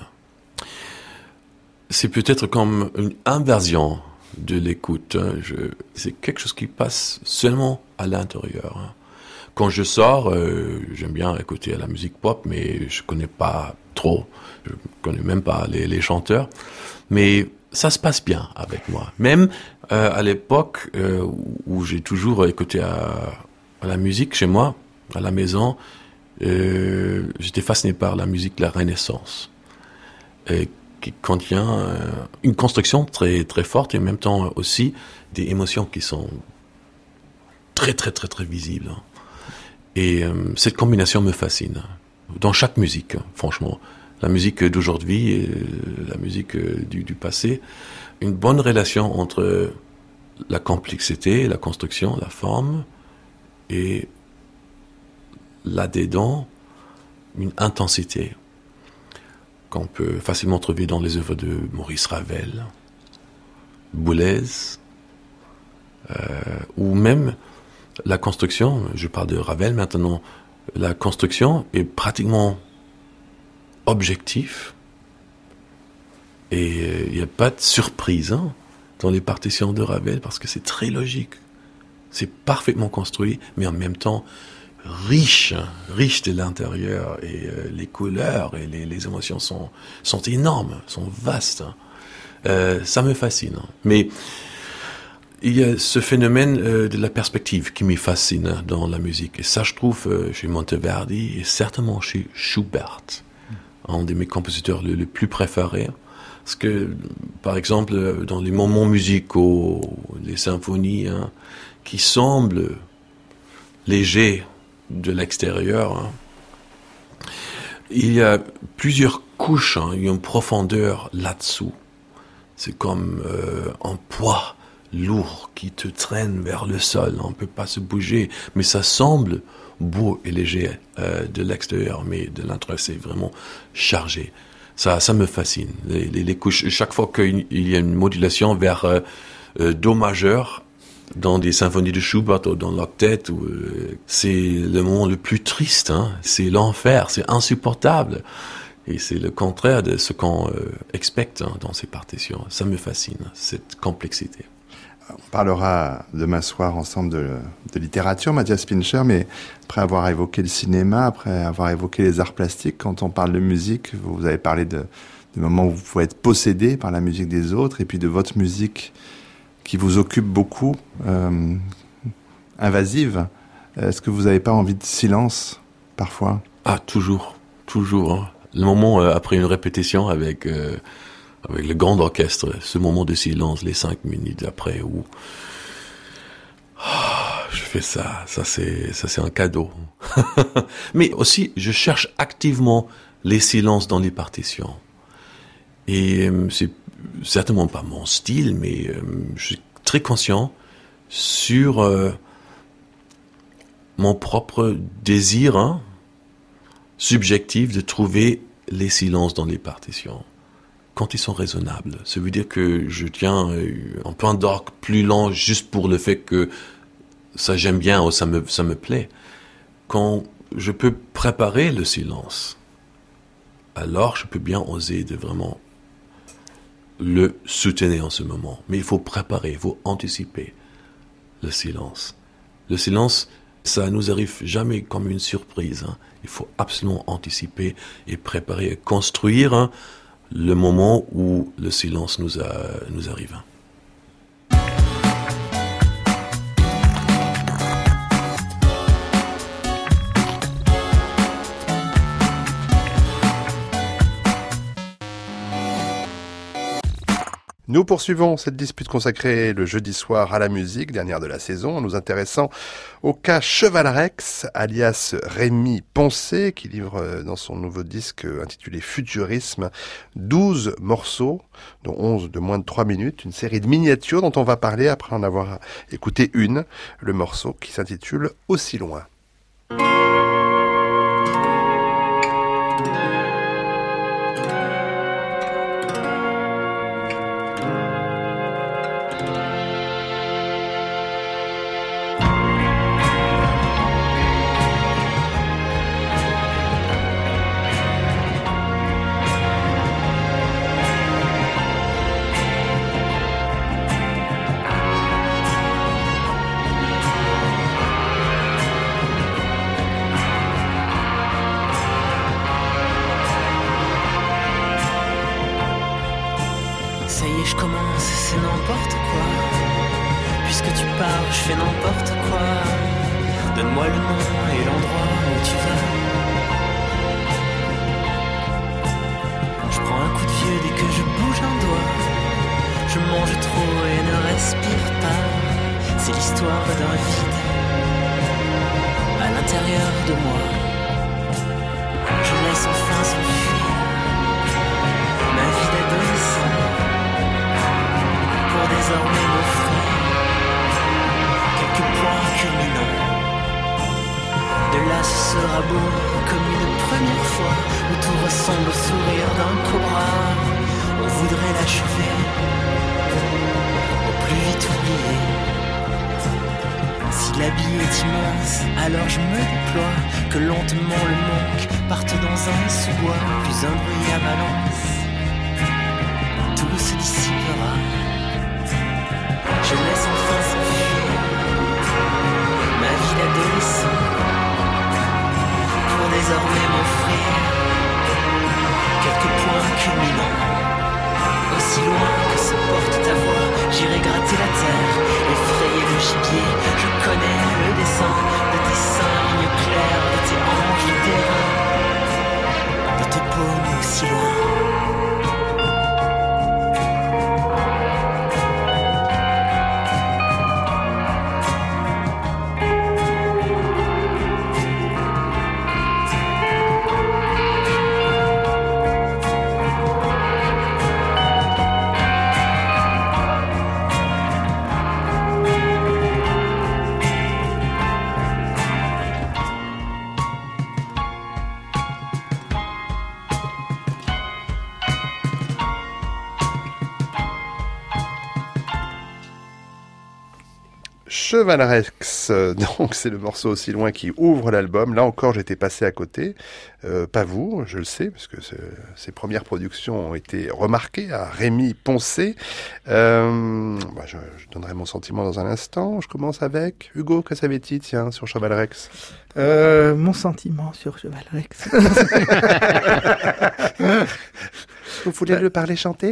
C'est peut-être comme une inversion de l'écoute. Je, c'est quelque chose qui passe seulement à l'intérieur. Quand je sors, euh, j'aime bien écouter la musique pop, mais je connais pas trop. Je connais même pas les, les chanteurs. Mais ça se passe bien avec moi. Même euh, à l'époque euh, où j'ai toujours écouté à, à la musique chez moi, à la maison, euh, j'étais fasciné par la musique de la Renaissance, et qui contient euh, une construction très très forte et en même temps aussi des émotions qui sont très très très très visibles. Et euh, cette combinaison me fascine dans chaque musique, franchement. La musique d'aujourd'hui et la musique du, du passé, une bonne relation entre la complexité, la construction, la forme et là-dedans une intensité qu'on peut facilement trouver dans les œuvres de Maurice Ravel, Boulez, euh, ou même la construction. Je parle de Ravel maintenant. La construction est pratiquement objective et il n'y a pas de surprise hein, dans les partitions de Ravel parce que c'est très logique. C'est parfaitement construit, mais en même temps riche, riche de l'intérieur, et euh, les couleurs et les, les émotions sont, sont énormes, sont vastes. Euh, ça me fascine. Mais il y a ce phénomène euh, de la perspective qui me fascine dans la musique. Et ça, je trouve, euh, chez Monteverdi et certainement chez Schubert. un de mes compositeurs le, le plus préféré. Parce que, par exemple, dans les moments musicaux, les symphonies, hein, qui semblent légers de l'extérieur, hein, il y a plusieurs couches, hein, il y a une profondeur là-dessous. C'est comme euh, un poids lourd qui te traîne vers le sol. On ne peut pas se bouger, mais ça semble beau et léger euh, de l'extérieur, mais de l'intérieur, c'est vraiment chargé. Ça, ça me fascine. Les, les, les couches, chaque fois qu'il y a une modulation vers euh, euh, Do majeur, dans des symphonies de Schubert ou dans l'octet, euh, c'est le moment le plus triste. Hein. C'est l'enfer, c'est insupportable. Et c'est le contraire de ce qu'on euh, expecte, hein, dans ces partitions. Ça me fascine, cette complexité. On parlera demain soir ensemble de, de littérature, Matthias Pincher, mais après avoir évoqué le cinéma, après avoir évoqué les arts plastiques, quand on parle de musique, vous avez parlé de, des moments où vous pouvez être possédé par la musique des autres, et puis de votre musique qui vous occupe beaucoup, euh, invasive. Est-ce que vous n'avez pas envie de silence, parfois ? Ah, toujours, toujours. Hein. Le moment euh, après une répétition avec... Euh, avec le grand orchestre, ce moment de silence, les cinq minutes après, où oh, je fais ça, ça c'est, ça c'est un cadeau. Mais aussi, je cherche activement les silences dans les partitions. Et euh, c'est certainement pas mon style, mais euh, je suis très conscient sur euh, mon propre désir, hein, subjectif de trouver les silences dans les partitions. Quand ils sont raisonnables. Ça veut dire que je tiens un point d'orgue plus lent juste pour le fait que ça j'aime bien ou ça me, ça me plaît. Quand je peux préparer le silence, alors je peux bien oser de vraiment le soutenir en ce moment. Mais il faut préparer, il faut anticiper le silence. Le silence, ça nous arrive jamais comme une surprise. Hein. Il faut absolument anticiper et préparer et construire, hein, le moment où le silence nous, a, nous arrive. Nous poursuivons cette dispute consacrée le jeudi soir à la musique, dernière de la saison, en nous intéressant au cas Chevalrex, alias Rémi Poncé, qui livre dans son nouveau disque intitulé Futurisme douze morceaux, dont onze de moins de trois minutes, une série de miniatures dont on va parler après en avoir écouté une, le morceau qui s'intitule Aussi loin. De tes paumes aussi loin. Chevalrex, donc c'est le morceau Aussi loin qui ouvre l'album. Là encore, j'étais passé à côté. Euh, pas vous, je le sais, parce que ce, ses premières productions ont été remarquées à Rémi Poncé. Euh, bah, je, je donnerai mon sentiment dans un instant. Je commence avec Hugo Cassavetti, tiens, sur Chevalrex. Euh, mon sentiment sur Chevalrex. Vous voulez le parler chanter?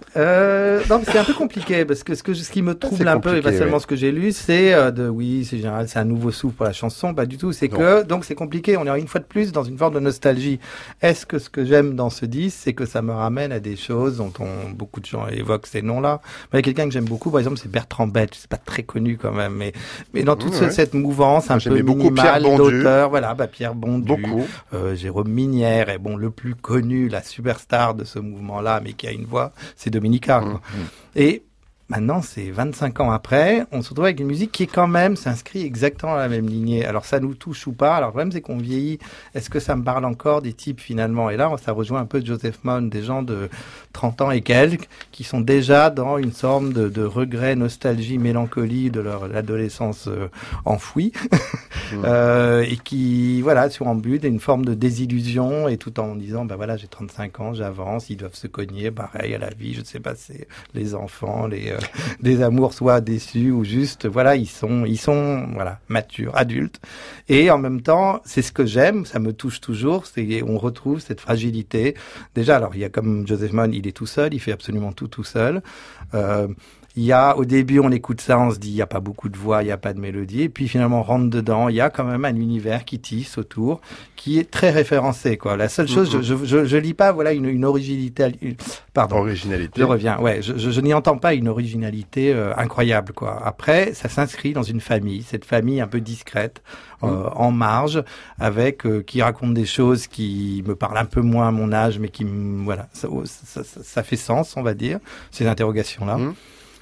Euh, non, mais c'est un peu compliqué parce que ce que ce qui me trouble un peu, et pas seulement ouais. ce que j'ai lu, c'est euh, de oui, c'est général, c'est un nouveau souffle pour la chanson, pas du tout. C'est non. que donc c'est compliqué. On est une fois de plus dans une forme de nostalgie. Est-ce que ce que j'aime dans ce disque, c'est que ça me ramène à des choses dont on, beaucoup de gens évoquent ces noms-là. Il y a quelqu'un que j'aime beaucoup, par exemple, c'est Bertrand Belge. C'est pas très connu quand même, mais mais dans toute mmh, ce, ouais. cette mouvance un peu minimale d'auteurs, voilà, bah Pierre Bondu, beaucoup. Euh, Jérôme Minière, et bon le plus connu, la superstar de ce mouvement-là, mais qui a une voix, c'est Dominica. Quoi. Mmh. Et maintenant, c'est vingt-cinq ans après, on se retrouve avec une musique qui est quand même s'inscrit exactement dans la même lignée. Alors ça nous touche ou pas. Alors le problème, c'est qu'on vieillit. Est-ce que ça me parle encore des types finalement? Et là, ça rejoint un peu Joseph Maugham, des gens de trente ans et quelques, qui sont déjà dans une sorte de, de regret, nostalgie, mélancolie de leur adolescence euh, enfouie, mmh. euh, et qui, voilà, sur en but, une forme de désillusion, et tout en disant, ben voilà, j'ai trente-cinq ans, j'avance, ils doivent se cogner, pareil à la vie, je ne sais pas, c'est les enfants, les euh, des amours soit déçus ou juste, voilà, ils sont, ils sont, voilà, matures, adultes, et en même temps, c'est ce que j'aime, ça me touche toujours, c'est on retrouve cette fragilité. Déjà, alors il y a comme Joseph Maugham, il est tout seul, il fait absolument tout tout seul. Euh, Il y a, au début, on écoute ça, on se dit, il n'y a pas beaucoup de voix, il n'y a pas de mélodie. Et puis, finalement, on rentre dedans. Il y a quand même un univers qui tisse autour, qui est très référencé, quoi. La seule chose, mm-hmm. je, je, je, je lis pas, voilà, une, une originalité, une, pardon. Originalité. Je reviens, ouais. Je, je, je n'y entends pas une originalité euh, incroyable, quoi. Après, ça s'inscrit dans une famille, cette famille un peu discrète, euh, mm. en marge, avec, euh, qui raconte des choses qui me parlent un peu moins à mon âge, mais qui, voilà, ça, ça, ça, ça fait sens, on va dire, ces interrogations-là. Mm.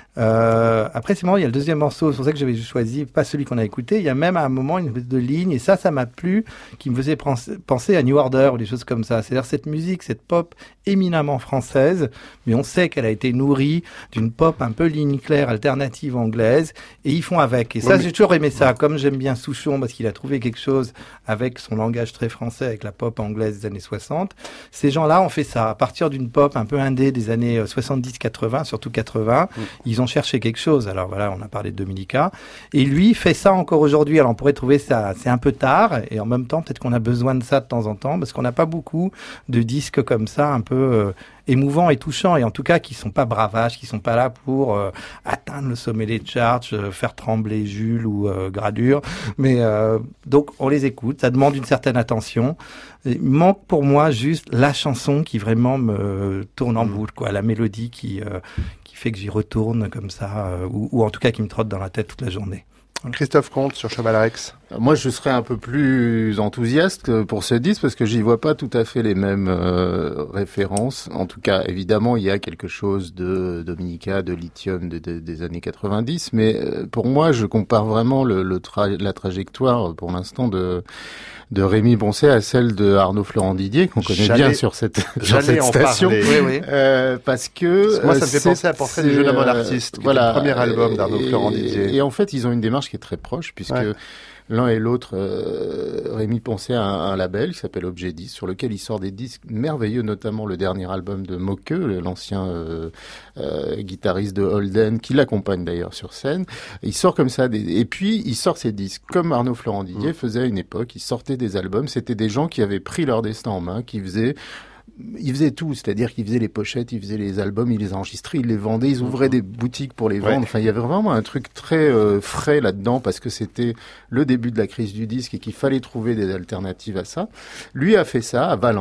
Euh, après, c'est marrant, il y a le deuxième morceau, c'est pour ça que j'avais choisi pas celui qu'on a écouté. Il y a même à un moment une espèce de ligne, et ça, ça m'a plu, qui me faisait penser à New Order ou des choses comme ça. C'est-à-dire cette musique, cette pop éminemment française, mais on sait qu'elle a été nourrie d'une pop un peu ligne claire, alternative anglaise, et ils font avec. Et ça, ouais, mais... j'ai toujours aimé ça. Comme j'aime bien Souchon, parce qu'il a trouvé quelque chose avec son langage très français, avec la pop anglaise des années soixante. Ces gens-là ont fait ça. À partir d'une pop un peu indé des années soixante-dix quatre-vingts, surtout quatre-vingts, mmh. ils ont cherché quelque chose. Alors voilà, on a parlé de Dominica. Et lui fait ça encore aujourd'hui. Alors on pourrait trouver ça, c'est un peu tard, et en même temps, peut-être qu'on a besoin de ça de temps en temps, parce qu'on n'a pas beaucoup de disques comme ça, un peu euh, émouvants et touchants, et en tout cas qui sont pas bravages, qui sont pas là pour euh, atteindre le sommet des charts, euh, faire trembler Jules ou euh, Gradure. Mais euh, donc on les écoute, ça demande une certaine attention. Il manque pour moi juste la chanson qui vraiment me tourne en boucle, quoi, la mélodie qui euh, qui fait que j'y retourne comme ça, euh, ou, ou en tout cas qui me trotte dans la tête toute la journée. Christophe Comte sur Chevalrex. Moi, je serais un peu plus enthousiaste pour ce disque parce que j'y vois pas tout à fait les mêmes euh, références. En tout cas, évidemment, il y a quelque chose de Dominica, de Lithium de, de, des années quatre-vingt-dix, mais euh, pour moi, je compare vraiment le, le tra- la trajectoire pour l'instant de de Rémi Poncé à celle de Arnaud Florent Didier qu'on connaît j'allais, bien sur cette, sur cette station. Oui, oui. Euh, parce que moi, ça me fait penser à Portrait du jeune homme artiste, qui voilà, est le premier album d'Arnaud et, Florent Didier. Et en fait, ils ont une démarche qui est très proche puisque ouais. l'un et l'autre, euh, Rémi Poncé a un, un label qui s'appelle Objet dix, sur lequel il sort des disques merveilleux, notamment le dernier album de Moqueux, l'ancien euh, euh, guitariste de Holden, qui l'accompagne d'ailleurs sur scène. Il sort comme ça, des... et puis il sort ses disques, comme Arnaud Florent Didier mmh. faisait à une époque, il sortait des albums, c'était des gens qui avaient pris leur destin en main, qui faisaient... Ils faisaient tout, c'est-à-dire qu'ils faisaient les pochettes, ils faisaient les albums, ils les enregistraient, ils les vendaient, ils ouvraient des boutiques pour les vendre. Ouais. Enfin, il y avait vraiment un truc très euh, frais là-dedans parce que c'était le début de la crise du disque et qu'il fallait trouver des alternatives à ça. Lui a fait ça à Valence,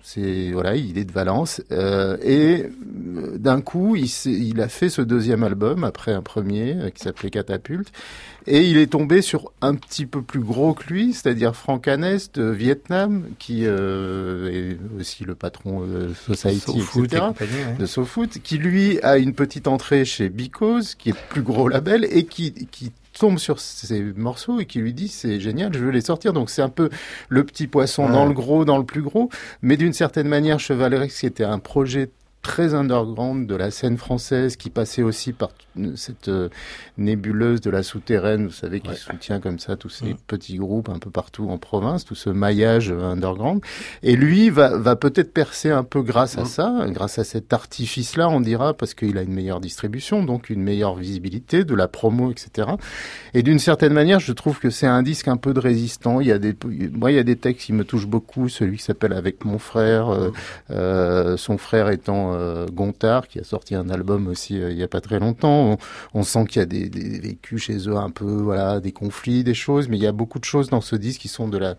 C'est voilà, il est de Valence euh, et euh, d'un coup, il, il a fait ce deuxième album après un premier euh, qui s'appelait Catapulte et il est tombé sur un petit peu plus gros que lui, c'est-à-dire Franck Hanès de Vietnam qui euh, est aussi le patron de Society, So-Foot et cetera, et compagnie, ouais. de SoFoot, qui lui a une petite entrée chez Because, qui est le plus gros label et qui qui tombe sur ces morceaux et qui lui dit c'est génial, je veux les sortir. Donc c'est un peu le petit poisson ouais. dans le gros, dans le plus gros, mais d'une certaine manière Chevalerix, qui était un projet très underground de la scène française, qui passait aussi par cette euh, nébuleuse de la souterraine, vous savez, qui ouais. soutient comme ça tous ces mmh. petits groupes un peu partout en province, tout ce maillage underground. Et lui va, va peut-être percer un peu grâce mmh. à ça, grâce à cet artifice-là, on dira, parce qu'il a une meilleure distribution, donc une meilleure visibilité, de la promo, et cetera. Et d'une certaine manière, je trouve que c'est un disque un peu de résistant. Il y a des, moi, il y a des textes qui me touchent beaucoup, celui qui s'appelle Avec mon frère, euh, mmh. euh, son frère étant Euh, Gontard, qui a sorti un album aussi euh, il y a pas très longtemps. On, on sent qu'il y a des, des vécus chez eux un peu, voilà, des conflits, des choses, mais il y a beaucoup de choses dans ce disque qui sont de la,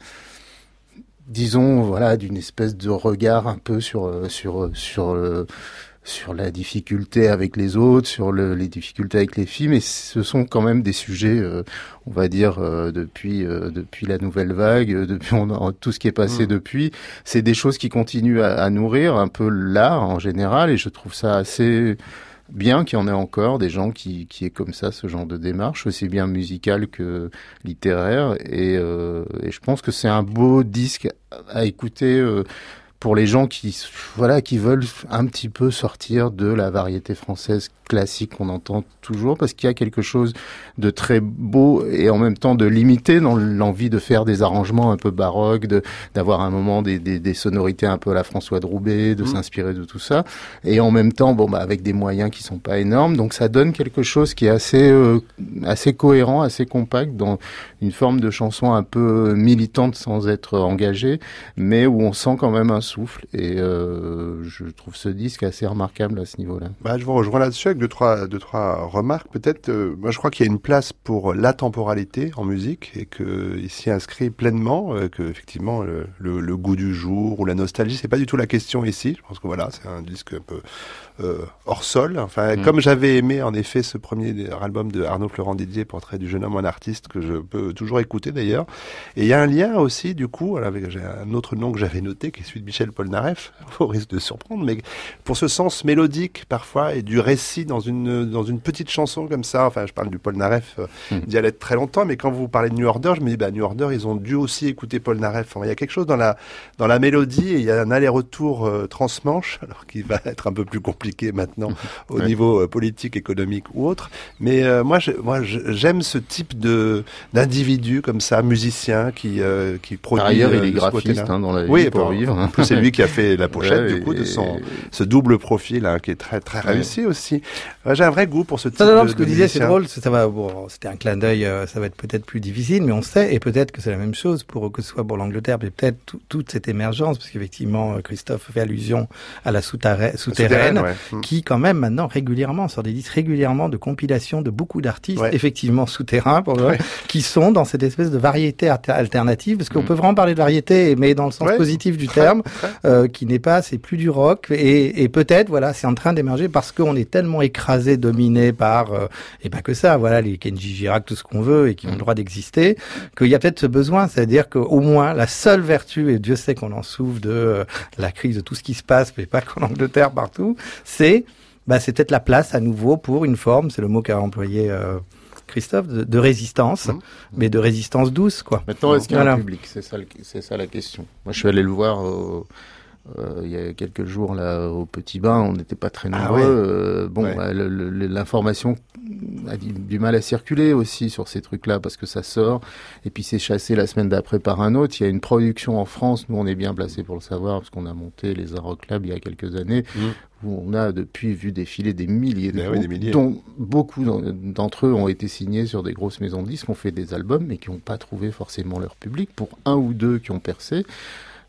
disons, voilà, d'une espèce de regard un peu sur euh, sur sur euh, sur la difficulté avec les autres, sur le, les difficultés avec les filles, mais ce sont quand même des sujets, euh, on va dire, euh, depuis euh, depuis la nouvelle vague, euh, depuis on, tout ce qui est passé mmh. depuis, c'est des choses qui continuent à, à nourrir un peu l'art en général, et je trouve ça assez bien qu'il y en ait encore des gens qui qui aient comme ça ce genre de démarche, aussi bien musicale que littéraire, et, euh, et je pense que c'est un beau disque à écouter. Euh, pour les gens qui, voilà, qui veulent un petit peu sortir de la variété française classique qu'on entend toujours, parce qu'il y a quelque chose de très beau et en même temps de limité dans l'envie de faire des arrangements un peu baroques, de, d'avoir un moment des, des, des sonorités un peu à la François Droubet, de mmh. s'inspirer de tout ça, et en même temps, bon, bah, avec des moyens qui sont pas énormes, donc ça donne quelque chose qui est assez, euh, assez cohérent, assez compact, dans une forme de chanson un peu militante sans être engagée, mais où on sent quand même un souffle, et euh, je trouve ce disque assez remarquable à ce niveau-là. Bah, je vous rejoins là-dessus avec deux trois, deux, trois remarques. Peut-être, euh, moi je crois qu'il y a une place pour la temporalité en musique, et que ici inscrit pleinement, euh, que effectivement le, le, le goût du jour ou la nostalgie, c'est pas du tout la question ici. Je pense que voilà, c'est un disque un peu euh, hors sol. Enfin, mmh. comme j'avais aimé en effet ce premier album de Arnaud Florent Didier, Portrait du jeune homme en artiste, que je peux toujours écouter d'ailleurs. Et il y a un lien aussi du coup, alors avec j'ai un autre nom que j'avais noté, qui est celui de Michel Polnareff, au risque de surprendre, mais pour ce sens mélodique parfois et du récit dans une dans une petite chanson comme ça. Enfin, je parle du Polnareff euh, mmh. d'y aller très longtemps, mais quand vous parlez de New Order, je me dis bah New Order, ils ont dû aussi écouter Polnareff. Enfin, il y a quelque chose dans la dans la mélodie, et il y a un aller-retour euh, transmanche, alors qui va être un peu plus compliqué maintenant mmh. au ouais. niveau euh, politique, économique ou autre. Mais euh, moi, je, moi, je, j'aime ce type de d'individu comme ça, musicien qui euh, qui produit. Par ailleurs, euh, il est graphiste hein, dans la vie oui, pour pour vivre. En plus, c'est lui qui a fait la pochette ouais, du coup et, de son ce double profil hein, qui est très très ouais. réussi aussi. Ouais, j'ai un vrai goût pour ce type non, non, de, ce que vous disiez, c'est drôle, ça va, bon, c'était un clin d'œil, euh, ça va être peut-être plus difficile, mais on sait, et peut-être que c'est la même chose pour, que ce soit pour l'Angleterre, mais peut-être tout, toute cette émergence, parce qu'effectivement, Christophe fait allusion à la souterraine, souterraine, ouais. qui quand même maintenant régulièrement, sort des disques régulièrement de compilations de beaucoup d'artistes, ouais. effectivement souterrains, pour ouais. qui sont dans cette espèce de variété alternative, parce qu'on mmh. peut vraiment parler de variété, mais dans le sens ouais. positif du terme, euh, qui n'est pas, c'est plus du rock, et, et peut-être, voilà, c'est en train d'émerger parce qu'on est tellement écrasé, dominé par, euh, et pas que ça, voilà, les Kenji Girac, tout ce qu'on veut, et qui ont le droit d'exister, qu'il y a peut-être ce besoin, c'est-à-dire qu'au moins, la seule vertu, et Dieu sait qu'on en souffre de euh, la crise, de tout ce qui se passe, mais pas qu'en Angleterre, partout, c'est, bah, c'est peut-être la place à nouveau pour une forme, c'est le mot qu'a employé euh, Christophe, de, de résistance, mmh. mais de résistance douce, quoi. Maintenant, est-ce qu'il y a voilà. un public? C'est ça, c'est ça la question. Moi, je suis allé le voir au... Euh, il y a quelques jours là au Petit Bain, on n'était pas très nombreux. Ah ouais. euh, bon, ouais. bah, le, le, l'information a du, du mal à circuler aussi sur ces trucs-là parce que ça sort et puis c'est chassé la semaine d'après par un autre. Il y a une production en France, nous on est bien placés pour le savoir parce qu'on a monté les Rock Lab il y a quelques années. Mmh. Où on a depuis vu défiler des milliers de groupes, oui, dont beaucoup d'entre eux ont été signés sur des grosses maisons de disques, ont fait des albums mais qui n'ont pas trouvé forcément leur public. Pour un ou deux qui ont percé.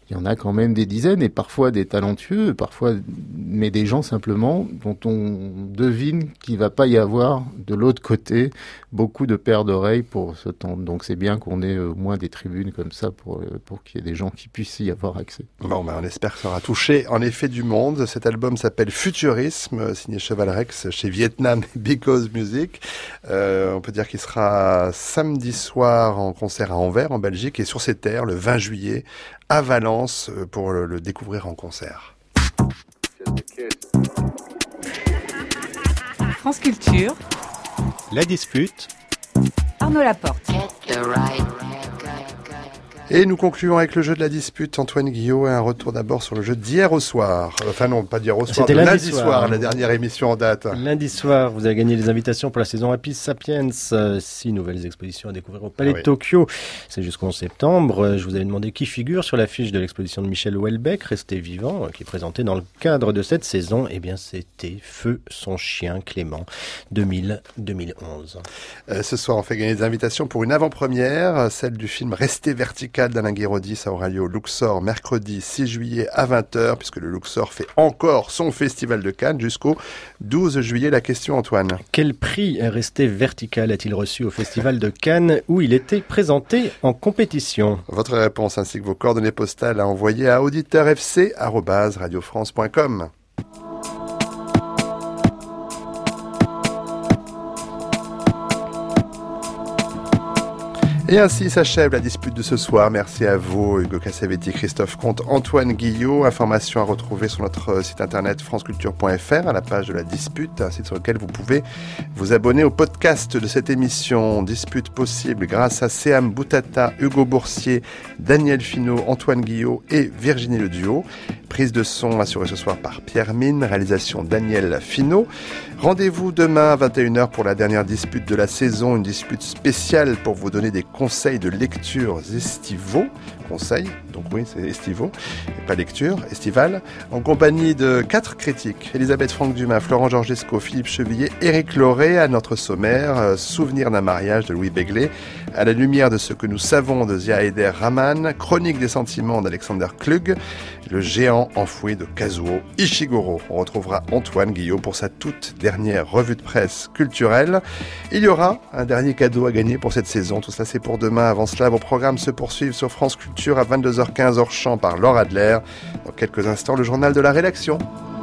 il y en a quand même des dizaines, et parfois des talentueux, parfois, mais des gens simplement dont on devine qu'il va pas y avoir de l'autre côté beaucoup de paires d'oreilles pour se tendre. Donc c'est bien qu'on ait au moins des tribunes comme ça pour, pour qu'il y ait des gens qui puissent y avoir accès. Bon, ben, on espère que ça aura touché en effet du monde. Cet album s'appelle Futurisme, signé Cheval Rex chez Vietnam Because Music. Euh, on peut dire qu'il sera samedi soir en concert à Anvers, en Belgique, et sur ces terres, le vingt juillet, à Valence, pour le, le découvrir en concert. France Culture, La dispute. Arnaud Laporte. Et nous concluons avec le jeu de la dispute. Antoine Guillot, un retour d'abord sur le jeu d'hier au soir. Enfin non, pas d'hier au soir, C'était de lundi lundi soir. soir, la dernière émission en date. Lundi soir, vous avez gagné les invitations pour la saison Happy Sapiens. Euh, six nouvelles expositions à découvrir au Palais Ah oui. de Tokyo. C'est jusqu'au onze septembre. Euh, Je vous avais demandé qui figure sur l'affiche de l'exposition de Michel Houellebecq, Resté vivant, euh, qui est présentée dans le cadre de cette saison. Eh bien, c'était Feu son chien Clément, deux mille à deux mille onze. Euh, ce soir, on fait gagner des invitations pour une avant-première, celle du film Resté vertical d'Alain Guiraudy. Ça aura lieu au Luxor mercredi six juillet à vingt heures, puisque le Luxor fait encore son festival de Cannes jusqu'au douze juillet. La question, Antoine. Quel prix Resté vertical a-t-il reçu au Festival de Cannes où il était présenté en compétition? Votre réponse ainsi que vos coordonnées postales à envoyer à auditeurfc arobase radiofrance point com. Et ainsi s'achève la dispute de ce soir. Merci à vous, Hugo Cassavetti, Christophe Comte, Antoine Guillot. Informations à retrouver sur notre site internet franceculture point f r à la page de la dispute, un site sur lequel vous pouvez vous abonner au podcast de cette émission. Dispute possible grâce à Séam Boutata, Hugo Boursier, Daniel Finot, Antoine Guillot et Virginie Le Duo. Prise de son assurée ce soir par Pierre Mine, réalisation Daniel Finot. Rendez-vous demain à vingt et une heures pour la dernière dispute de la saison, une dispute spéciale pour vous donner des conseils de lecture estivaux. Conseils, donc oui, c'est estivaux, et pas lecture, estivale, en compagnie de quatre critiques. Elisabeth Franck-Dumas, Florent Georgesco, Philippe Chevillet, Éric Lauré, à notre sommaire, euh, Souvenir d'un mariage de Louis Begley, À la lumière de ce que nous savons de Ziaeder Rahman, Chronique des sentiments d'Alexander Klug, Le géant enfoui de Kazuo Ishiguro. On retrouvera Antoine Guillot pour sa toute dernière revue de presse culturelle. Il y aura un dernier cadeau à gagner pour cette saison. Tout ça, c'est pour demain. Avant cela, vos programmes se poursuivent sur France Culture à vingt-deux heures quinze hors champ par Laure Adler. Dans quelques instants, le journal de la rédaction.